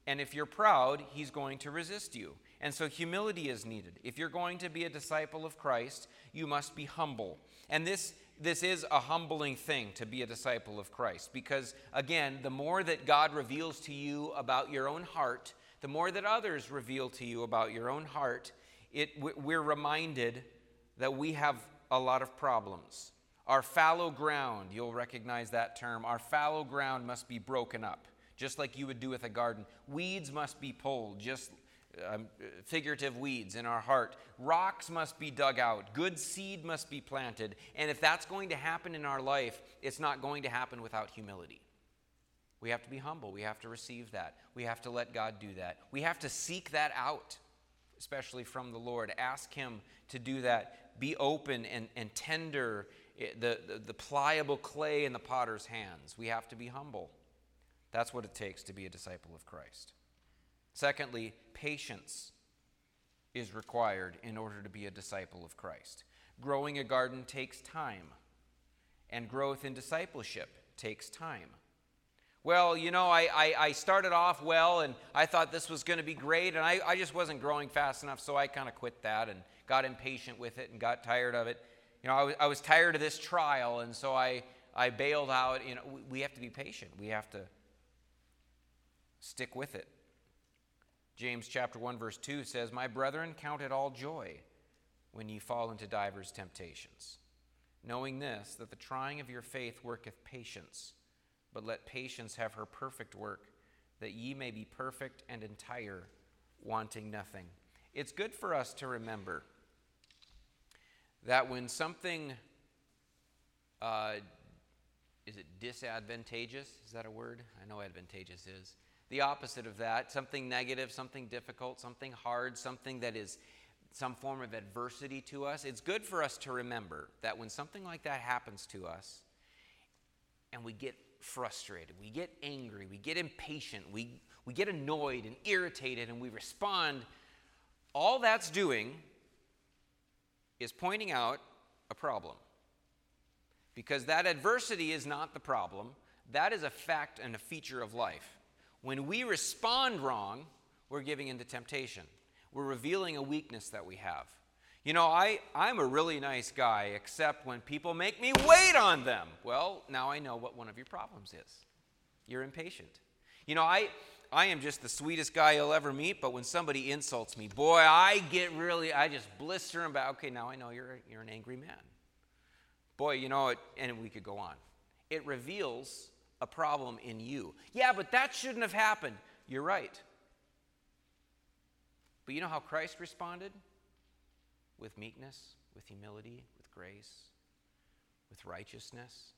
And if you're proud, he's going to resist you. And so humility is needed. If you're going to be a disciple of Christ, you must be humble. And this is a humbling thing to be a disciple of Christ, because, again, the more that God reveals to you about your own heart, the more that others reveal to you about your own heart, we're reminded that we have a lot of problems. Our fallow ground, you'll recognize that term, our fallow ground must be broken up, just like you would do with a garden. Weeds must be pulled, just figurative weeds in our heart. Rocks must be dug out. Good seed must be planted. And if that's going to happen in our life, it's not going to happen without humility. We have to be humble. We have to receive that. We have to let God do that. We have to seek that out, especially from the Lord. Ask him to do that. Be open and tender, the pliable clay in the potter's hands. We have to be humble. That's what it takes to be a disciple of Christ. Secondly, patience is required in order to be a disciple of Christ. Growing a garden takes time, and growth in discipleship takes time. Well, I started off well, and I thought this was going to be great, and I just wasn't growing fast enough, so I kind of quit that and got impatient with it and got tired of it. I was tired of this trial, and so I bailed out. We have to be patient. We have to stick with it. James chapter 1 verse 2 says, "My brethren, count it all joy when ye fall into divers temptations, knowing this, that the trying of your faith worketh patience. But let patience have her perfect work, that ye may be perfect and entire, wanting nothing." It's good for us to remember that when something, is it disadvantageous? Is that a word? I know advantageous is. The opposite of that, something negative, something difficult, something hard, something that is some form of adversity to us. It's good for us to remember that when something like that happens to us and we get frustrated, we get angry, we get impatient, we get annoyed and irritated and we respond, all that's doing is pointing out a problem. Because that adversity is not the problem. That is a fact and a feature of life. When we respond wrong, we're giving into temptation. We're revealing a weakness that we have. I'm a really nice guy, except when people make me wait on them. Well, now I know what one of your problems is. You're impatient. I am just the sweetest guy you'll ever meet, but when somebody insults me, boy, I just blister them back. Okay, now I know you're an angry man. Boy, and we could go on. It reveals a problem in you. Yeah, but that shouldn't have happened. You're right. But you know how Christ responded? With meekness, with humility, with grace, with righteousness.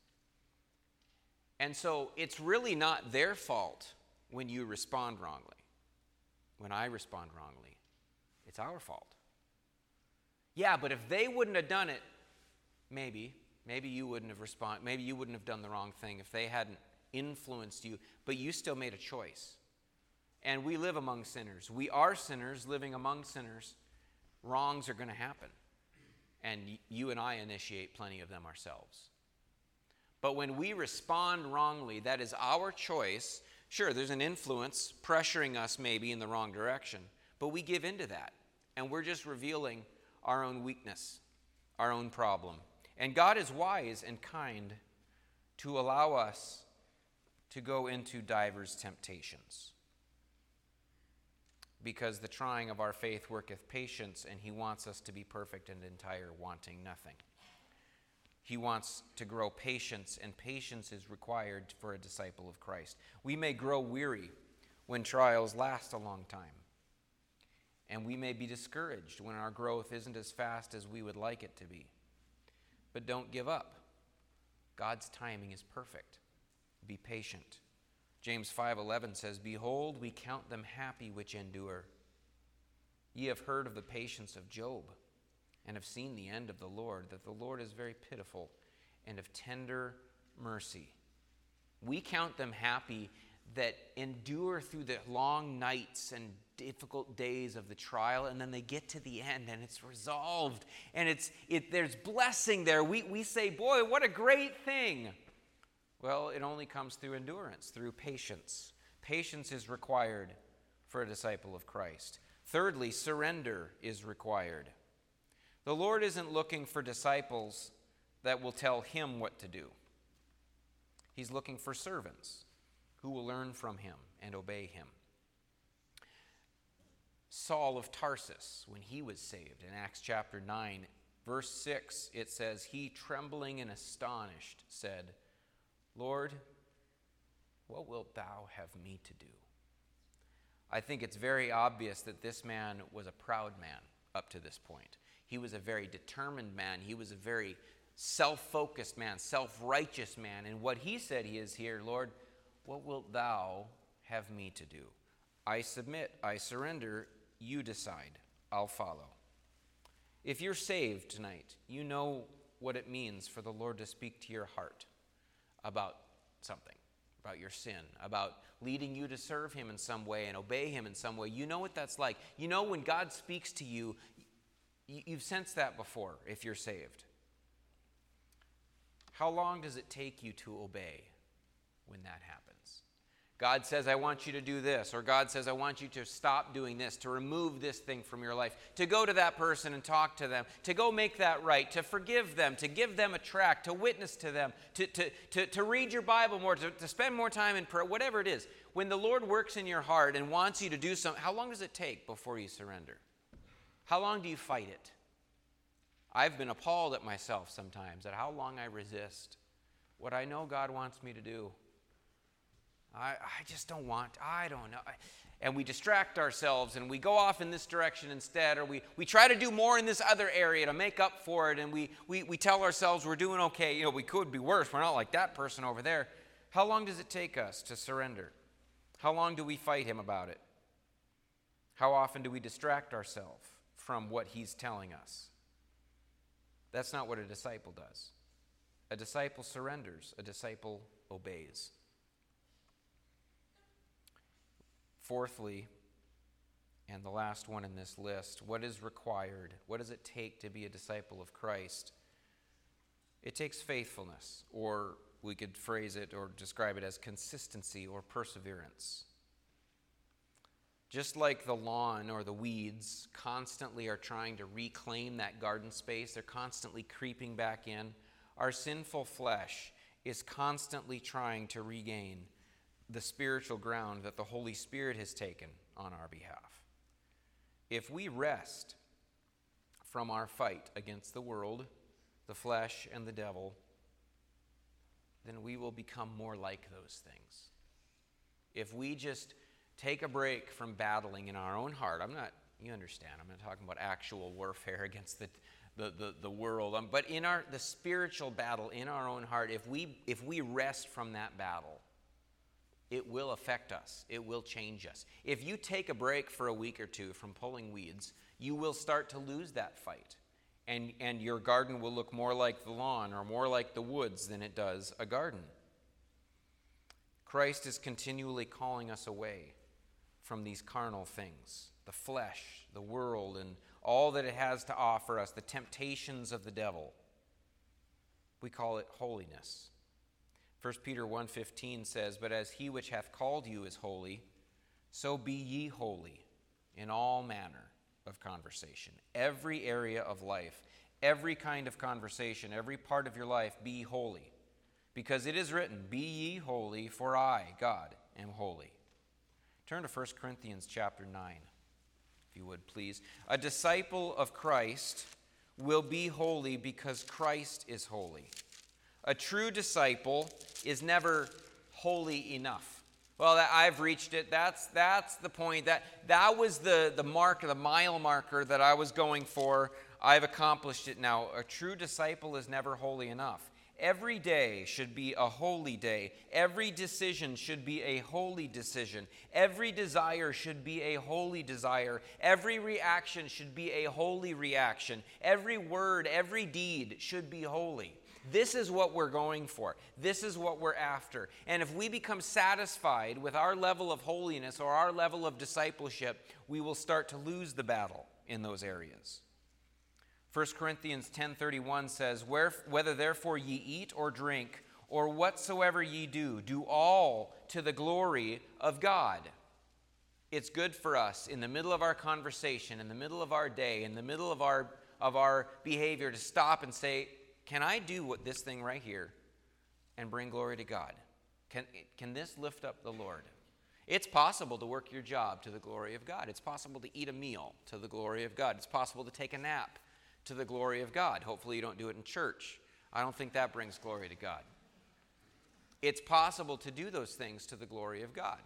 And so it's really not their fault when you respond wrongly. When I respond wrongly, it's our fault. Yeah, but if they wouldn't have done it, maybe you wouldn't have responded. Maybe you wouldn't have done the wrong thing if they hadn't influenced you, but you still made a choice. And we live among sinners. We are sinners living among sinners. Wrongs are going to happen. And you and I initiate plenty of them ourselves. But when we respond wrongly, that is our choice. Sure, there's an influence pressuring us maybe in the wrong direction, but we give into that. And we're just revealing our own weakness, our own problem. And God is wise and kind to allow us to go into divers temptations. Because the trying of our faith worketh patience, and he wants us to be perfect and entire, wanting nothing. He wants to grow patience, and patience is required for a disciple of Christ. We may grow weary when trials last a long time, and we may be discouraged when our growth isn't as fast as we would like it to be. But don't give up. God's timing is perfect. Be patient. James 5:11 says, "Behold, we count them happy which endure. Ye have heard of the patience of Job, and have seen the end of the Lord, that the Lord is very pitiful and of tender mercy." We count them happy that endure through the long nights and difficult days of the trial, and then they get to the end and it's resolved, and there's blessing there. We say, boy, what a great thing. Well, it only comes through endurance, through patience. Patience is required for a disciple of Christ. Thirdly, surrender is required. The Lord isn't looking for disciples that will tell him what to do. He's looking for servants who will learn from him and obey him. Saul of Tarsus, when he was saved, in Acts chapter 9, verse 6, it says, he, trembling and astonished, said, Lord, what wilt thou have me to do? I think it's very obvious that this man was a proud man up to this point. He was a very determined man. He was a very self-focused man, self-righteous man. And what he said he is here, Lord, what wilt thou have me to do? I submit, I surrender, you decide, I'll follow. If you're saved tonight, you know what it means for the Lord to speak to your heart about something, about your sin, about leading you to serve him in some way and obey him in some way. You know what that's like. You know when God speaks to you, you've sensed that before if you're saved. How long does it take you to obey when that happens? God says, I want you to do this, or God says, I want you to stop doing this, to remove this thing from your life, to go to that person and talk to them, to go make that right, to forgive them, to give them a tract, to witness to them, to read your Bible more, to spend more time in prayer, whatever it is. When the Lord works in your heart and wants you to do something, how long does it take before you surrender? How long do you fight it? I've been appalled at myself sometimes at how long I resist what I know God wants me to do. I just don't want, I don't know. And we distract ourselves and we go off in this direction instead, or we try to do more in this other area to make up for it, and we tell ourselves we're doing okay. You know, we could be worse. We're not like that person over there. How long does it take us to surrender? How long do we fight him about it? How often do we distract ourselves from what he's telling us? That's not what a disciple does. A disciple surrenders. A disciple obeys. Fourthly, and the last one in this list, what is required? What does it take to be a disciple of Christ? It takes faithfulness, or we could phrase it or describe it as consistency or perseverance. Just like the lawn or the weeds constantly are trying to reclaim that garden space, they're constantly creeping back in, our sinful flesh is constantly trying to regain the spiritual ground that the Holy Spirit has taken on our behalf. If we rest from our fight against the world, the flesh, and the devil, then we will become more like those things. If we just take a break from battling in our own heart, you understand, I'm not talking about actual warfare against the world, but in the spiritual battle in our own heart, if we rest from that battle, it will affect us. It will change us. If you take a break for a week or two from pulling weeds, you will start to lose that fight. And your garden will look more like the lawn or more like the woods than it does a garden. Christ is continually calling us away from these carnal things, the flesh, the world, and all that it has to offer us, the temptations of the devil. We call it holiness. 1 Peter 1:15 says, but as he which hath called you is holy, so be ye holy in all manner of conversation. Every area of life, every kind of conversation, every part of your life, be holy. Because it is written, be ye holy, for I, God, am holy. Turn to 1 Corinthians chapter 9, if you would please. A disciple of Christ will be holy because Christ is holy. A true disciple is never holy enough. Well, I've reached it. That's the point. That was the mark, the mile marker that I was going for. I've accomplished it now. A true disciple is never holy enough. Every day should be a holy day. Every decision should be a holy decision. Every desire should be a holy desire. Every reaction should be a holy reaction. Every word, every deed should be holy. This is what we're going for. This is what we're after. And if we become satisfied with our level of holiness or our level of discipleship, we will start to lose the battle in those areas. 1 Corinthians 10:31 says, whether therefore ye eat or drink, or whatsoever ye do, do all to the glory of God. It's good for us in the middle of our conversation, in the middle of our day, in the middle of our behavior to stop and say, can I do this thing right here and bring glory to God? Can this lift up the Lord? It's possible to work your job to the glory of God. It's possible to eat a meal to the glory of God. It's possible to take a nap to the glory of God. Hopefully you don't do it in church. I don't think that brings glory to God. It's possible to do those things to the glory of God.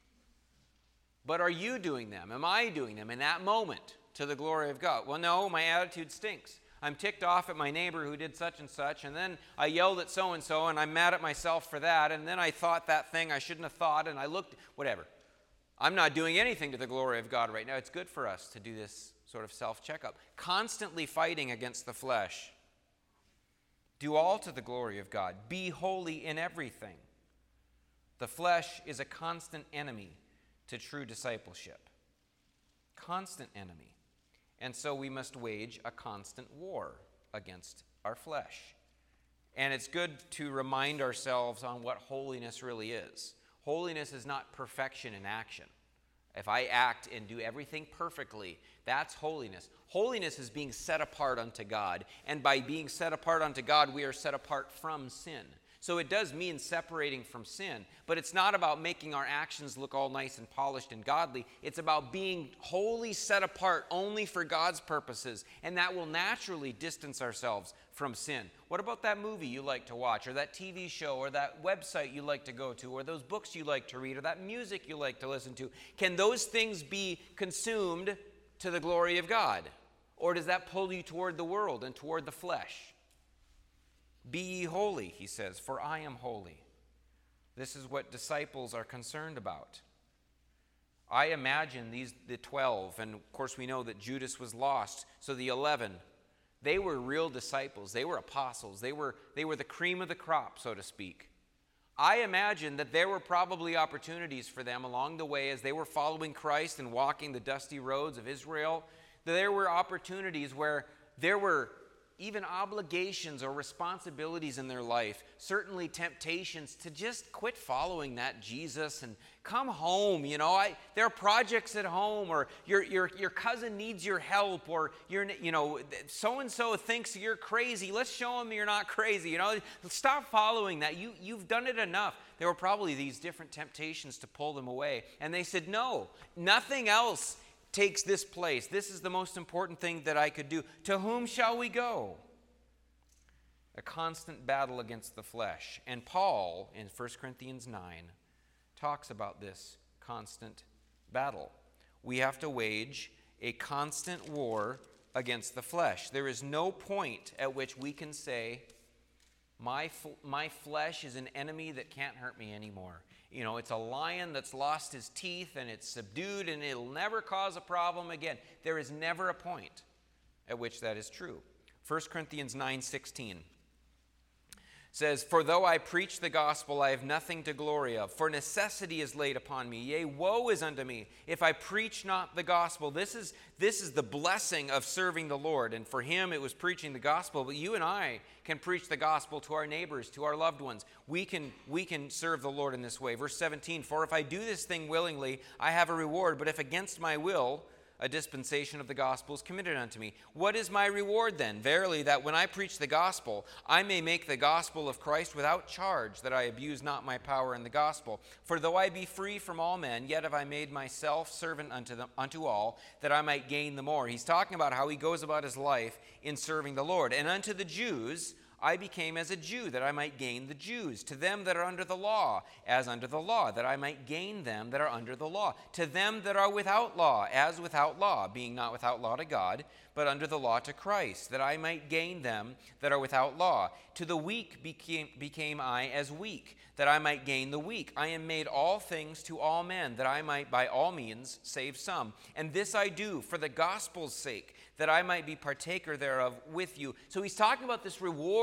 But are you doing them? Am I doing them in that moment to the glory of God? Well, no, my attitude stinks. I'm ticked off at my neighbor who did such and such, and then I yelled at so-and-so, and I'm mad at myself for that, and then I thought that thing I shouldn't have thought, and I looked, whatever. I'm not doing anything to the glory of God right now. It's good for us to do this sort of self-checkup. Constantly fighting against the flesh. Do all to the glory of God. Be holy in everything. The flesh is a constant enemy to true discipleship. Constant enemy. And so we must wage a constant war against our flesh. And it's good to remind ourselves on what holiness really is. Holiness is not perfection in action. If I act and do everything perfectly, that's holiness. Holiness is being set apart unto God. And by being set apart unto God, we are set apart from sin. So it does mean separating from sin, but it's not about making our actions look all nice and polished and godly. It's about being wholly set apart only for God's purposes, and that will naturally distance ourselves from sin. What about that movie you like to watch, or that TV show, or that website you like to go to, or those books you like to read, or that music you like to listen to? Can those things be consumed to the glory of God? Or does that pull you toward the world and toward the flesh? Be ye holy, he says, for I am holy. This is what disciples are concerned about. I imagine the 12, and of course we know that Judas was lost, so the 11, they were real disciples. They were apostles. They were the cream of the crop, so to speak. I imagine that there were probably opportunities for them along the way as they were following Christ and walking the dusty roads of Israel. There were opportunities where there were even obligations or responsibilities in their life, certainly temptations to just quit following that Jesus and come home. There are projects at home, or your cousin needs your help, or so-and-so thinks you're crazy. Let's show them you're not crazy. Stop following that. You've done it enough. There were probably these different temptations to pull them away. And they said, no, nothing else takes this place. This is the most important thing that I could do. To whom shall we go? A constant battle against the flesh. And Paul, in 1 Corinthians 9, talks about this constant battle. We have to wage a constant war against the flesh. There is no point at which we can say, my flesh is an enemy that can't hurt me anymore. It's a lion that's lost his teeth and it's subdued and it'll never cause a problem again. There is never a point at which that is true. 1 Corinthians 9:16 says, for though I preach the gospel, I have nothing to glory of. For necessity is laid upon me. Yea, woe is unto me if I preach not the gospel. This is the blessing of serving the Lord. And for him, it was preaching the gospel. But you and I can preach the gospel to our neighbors, to our loved ones. We can serve the Lord in this way. Verse 17, for if I do this thing willingly, I have a reward. But if against my will, a dispensation of the gospel is committed unto me. What is my reward then? Verily, that when I preach the gospel, I may make the gospel of Christ without charge, that I abuse not my power in the gospel. For though I be free from all men, yet have I made myself servant unto all, that I might gain the more. He's talking about how he goes about his life in serving the Lord. And unto the Jews I became as a Jew, that I might gain the Jews. To them that are under the law, as under the law, that I might gain them that are under the law. To them that are without law, as without law, being not without law to God, but under the law to Christ, that I might gain them that are without law. To the weak became I as weak, that I might gain the weak. I am made all things to all men, that I might by all means save some. And this I do for the gospel's sake, that I might be partaker thereof with you. So he's talking about this reward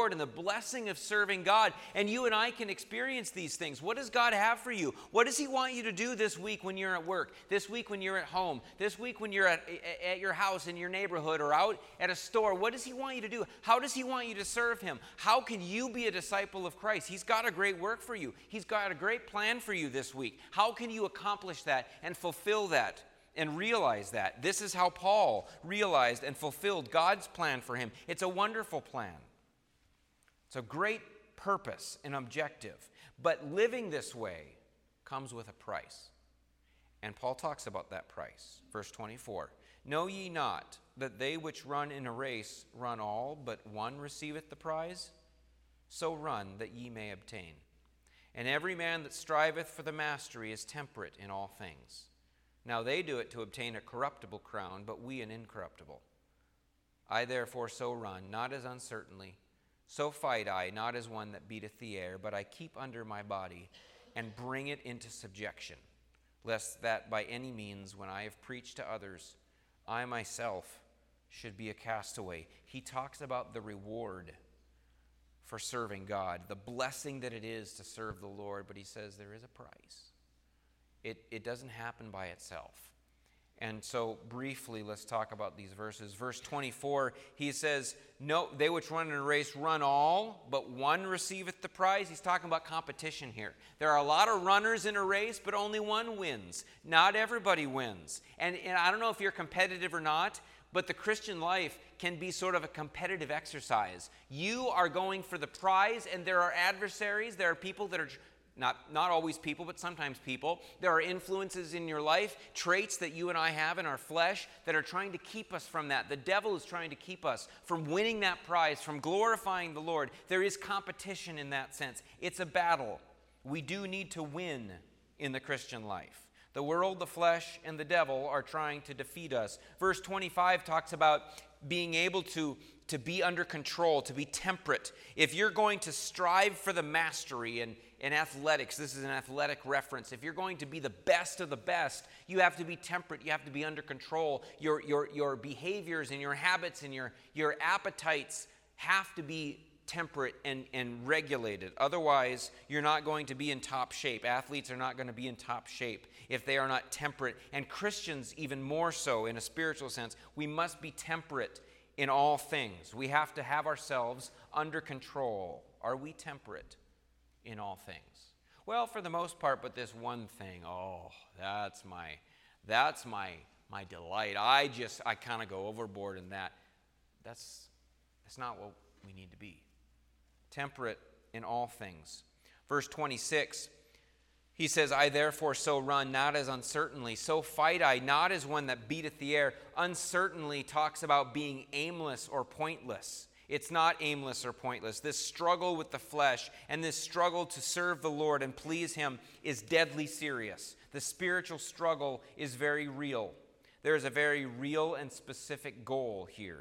reward and the blessing of serving God. And you and I can experience these things. What does God have for you? What does He want you to do this week when you're at work? This week when you're at home? This week when you're at your house, in your neighborhood, or out at a store? What does He want you to do? How does He want you to serve Him? How can you be a disciple of Christ? He's got a great work for you. He's got a great plan for you this week. How can you accomplish that and fulfill that? And realize that. This is how Paul realized and fulfilled God's plan for him. It's a wonderful plan. It's a great purpose and objective. But living this way comes with a price. And Paul talks about that price. Verse 24. Know ye not that they which run in a race run all, but one receiveth the prize? So run that ye may obtain. And every man that striveth for the mastery is temperate in all things. Now they do it to obtain a corruptible crown, but we an incorruptible. I therefore so run, not as uncertainly. So fight I, not as one that beateth the air, but I keep under my body, and bring it into subjection, lest that by any means, when I have preached to others, I myself should be a castaway. He talks about the reward for serving God, the blessing that it is to serve the Lord, but he says there is a price. It doesn't happen by itself. And so briefly, let's talk about these verses. Verse 24, he says, no, they which run in a race run all, but one receiveth the prize. He's talking about competition here. There are a lot of runners in a race, but only one wins. Not everybody wins. And I don't know if you're competitive or not, but the Christian life can be sort of a competitive exercise. You are going for the prize, and there are adversaries. There are people that are not always people, but sometimes people. There are influences in your life, traits that you and I have in our flesh that are trying to keep us from that. The devil is trying to keep us from winning that prize, from glorifying the Lord. There is competition in that sense. It's a battle. We do need to win in the Christian life. The world, the flesh, and the devil are trying to defeat us. Verse 25 talks about being able to be under control, to be temperate. If you're going to strive for the mastery in athletics, this is an athletic reference. If you're going to be the best of the best, you have to be temperate. You have to be under control. Your behaviors and your habits and your appetites have to be temperate and regulated. Otherwise, you're not going to be in top shape. Athletes are not going to be in top shape if they are not temperate. And Christians, even more so in a spiritual sense, we must be temperate in all things. We have to have ourselves under control. Are we temperate in all things? Well, for the most part, but this one thing, that's my delight. I kind of go overboard in that. That's not what we need to be. Temperate in all things. Verse 26, he says, I therefore so run, not as uncertainly. So fight I, not as one that beateth the air. Uncertainly talks about being aimless or pointless. It's not aimless or pointless. This struggle with the flesh and this struggle to serve the Lord and please Him is deadly serious. The spiritual struggle is very real. There is a very real and specific goal here.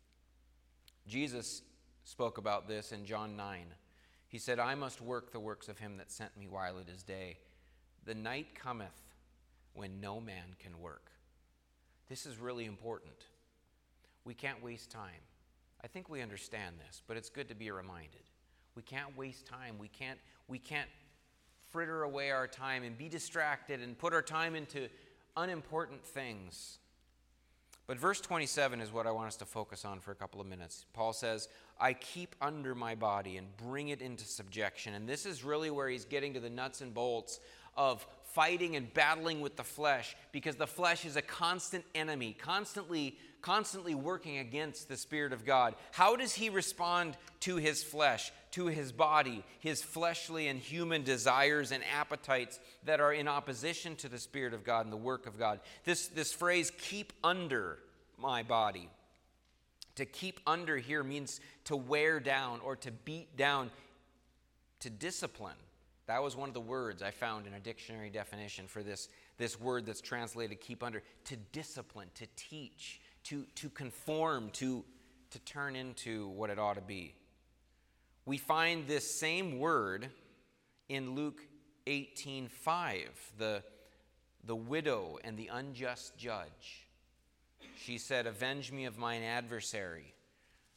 Jesus spoke about this in John 9. He said, I must work the works of him that sent me while it is day. The night cometh when no man can work. This is really important. We can't waste time. I think we understand this, but it's good to be reminded. We can't waste time. We can't fritter away our time and be distracted and put our time into unimportant things. But verse 27 is what I want us to focus on for a couple of minutes. Paul says, I keep under my body and bring it into subjection. And this is really where he's getting to the nuts and bolts of fighting and battling with the flesh, because the flesh is a constant enemy, constantly working against the Spirit of God. How does he respond to his flesh, to his body, his fleshly and human desires and appetites that are in opposition to the Spirit of God and the work of God? This phrase, keep under my body. To keep under here means to wear down or to beat down, to discipline. That was one of the words I found in a dictionary definition for this word that's translated keep under. To discipline, to teach, to conform, to turn into what it ought to be. We find this same word in Luke 18:5, the widow and the unjust judge. She said, avenge me of mine adversary.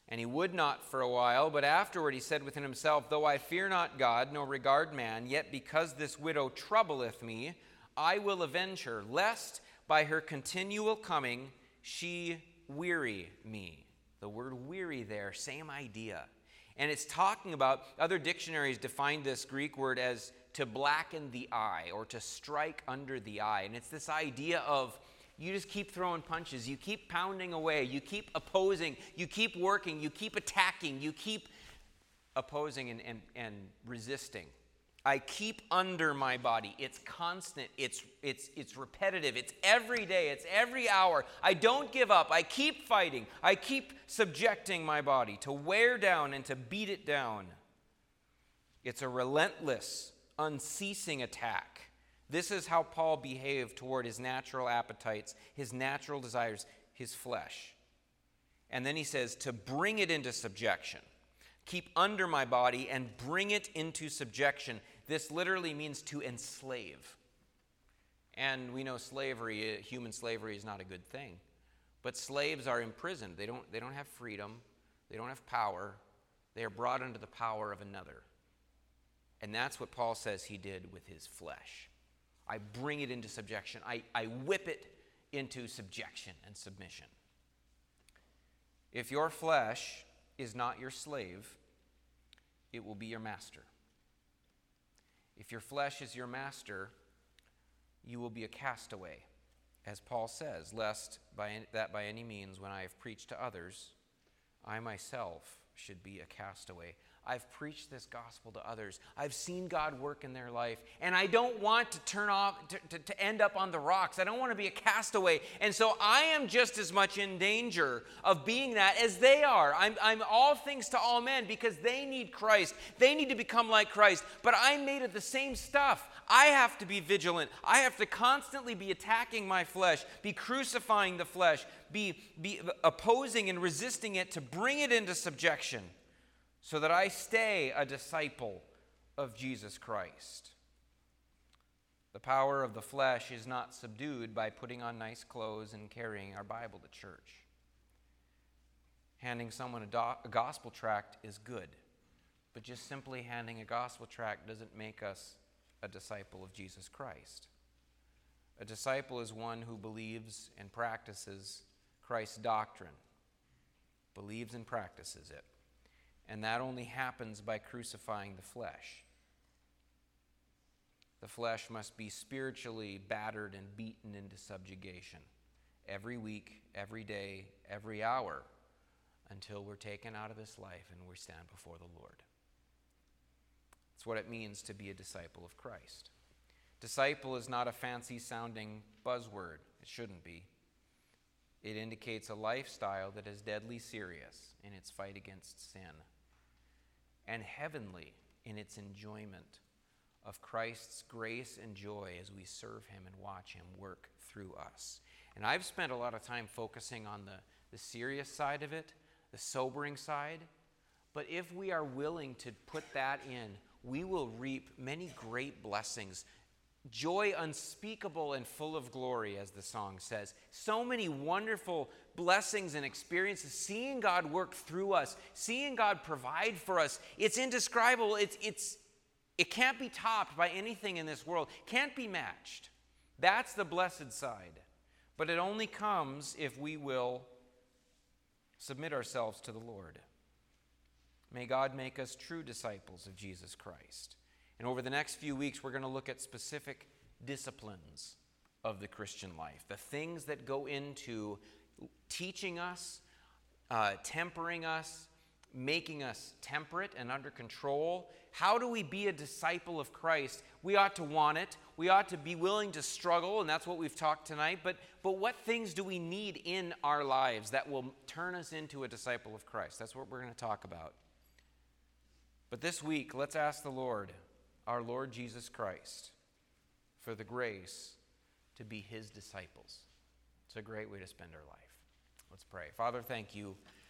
And he would not for a while, but afterward he said within himself, Though I fear not God, nor regard man, yet because this widow troubleth me, I will avenge her, lest by her continual coming she weary me. The word weary there, same idea. And it's talking about, other dictionaries define this Greek word as to blacken the eye or to strike under the eye. And it's this idea of you just keep throwing punches, you keep pounding away, you keep opposing, you keep working, you keep attacking, you keep opposing and resisting. I keep under my body. It's constant, it's repetitive, it's every day, it's every hour. I don't give up, I keep fighting, I keep subjecting my body to wear down and to beat it down. It's a relentless, unceasing attack. This is how Paul behaved toward his natural appetites, his natural desires, his flesh. And then he says, to bring it into subjection. Keep under my body and bring it into subjection. This literally means to enslave. And we know slavery, human slavery, is not a good thing. But slaves are imprisoned. They don't have freedom. They don't have power. They are brought under the power of another. And that's what Paul says he did with his flesh. I bring it into subjection. I whip it into subjection and submission. If your flesh is not your slave, it will be your master. If your flesh is your master, you will be a castaway, as Paul says, lest by any means, when I have preached to others, I myself should be a castaway. I've preached this gospel to others. I've seen God work in their life, and I don't want to turn off, to end up on the rocks. I don't want to be a castaway, and so I am just as much in danger of being that as they are. I'm all things to all men because they need Christ. They need to become like Christ, but I'm made of the same stuff. I have to be vigilant. I have to constantly be attacking my flesh, be crucifying the flesh, be opposing and resisting it to bring it into subjection, so that I stay a disciple of Jesus Christ. The power of the flesh is not subdued by putting on nice clothes and carrying our Bible to church. Handing someone a gospel tract is good, but just simply handing a gospel tract doesn't make us a disciple of Jesus Christ. A disciple is one who believes and practices Christ's doctrine, believes and practices it. And that only happens by crucifying the flesh. The flesh must be spiritually battered and beaten into subjugation every week, every day, every hour, until we're taken out of this life and we stand before the Lord. That's what it means to be a disciple of Christ. Disciple is not a fancy-sounding buzzword. It shouldn't be. It indicates a lifestyle that is deadly serious in its fight against sin, and heavenly in its enjoyment of Christ's grace and joy as we serve him and watch him work through us. And I've spent a lot of time focusing on the serious side of it, the sobering side. But if we are willing to put that in, we will reap many great blessings. Joy unspeakable and full of glory, as the song says. So many wonderful blessings and experiences. Seeing God work through us, seeing God provide for us. It's indescribable. It can't be topped by anything in this world. Can't be matched. That's the blessed side. But it only comes if we will submit ourselves to the Lord. May God make us true disciples of Jesus Christ. And over the next few weeks, we're going to look at specific disciplines of the Christian life, the things that go into teaching us, tempering us, making us temperate and under control. How do we be a disciple of Christ? We ought to want it. We ought to be willing to struggle, and that's what we've talked tonight. But what things do we need in our lives that will turn us into a disciple of Christ? That's what we're going to talk about. But this week, let's ask the Lord, our Lord Jesus Christ, for the grace to be his disciples. It's a great way to spend our life. Let's pray. Father, thank you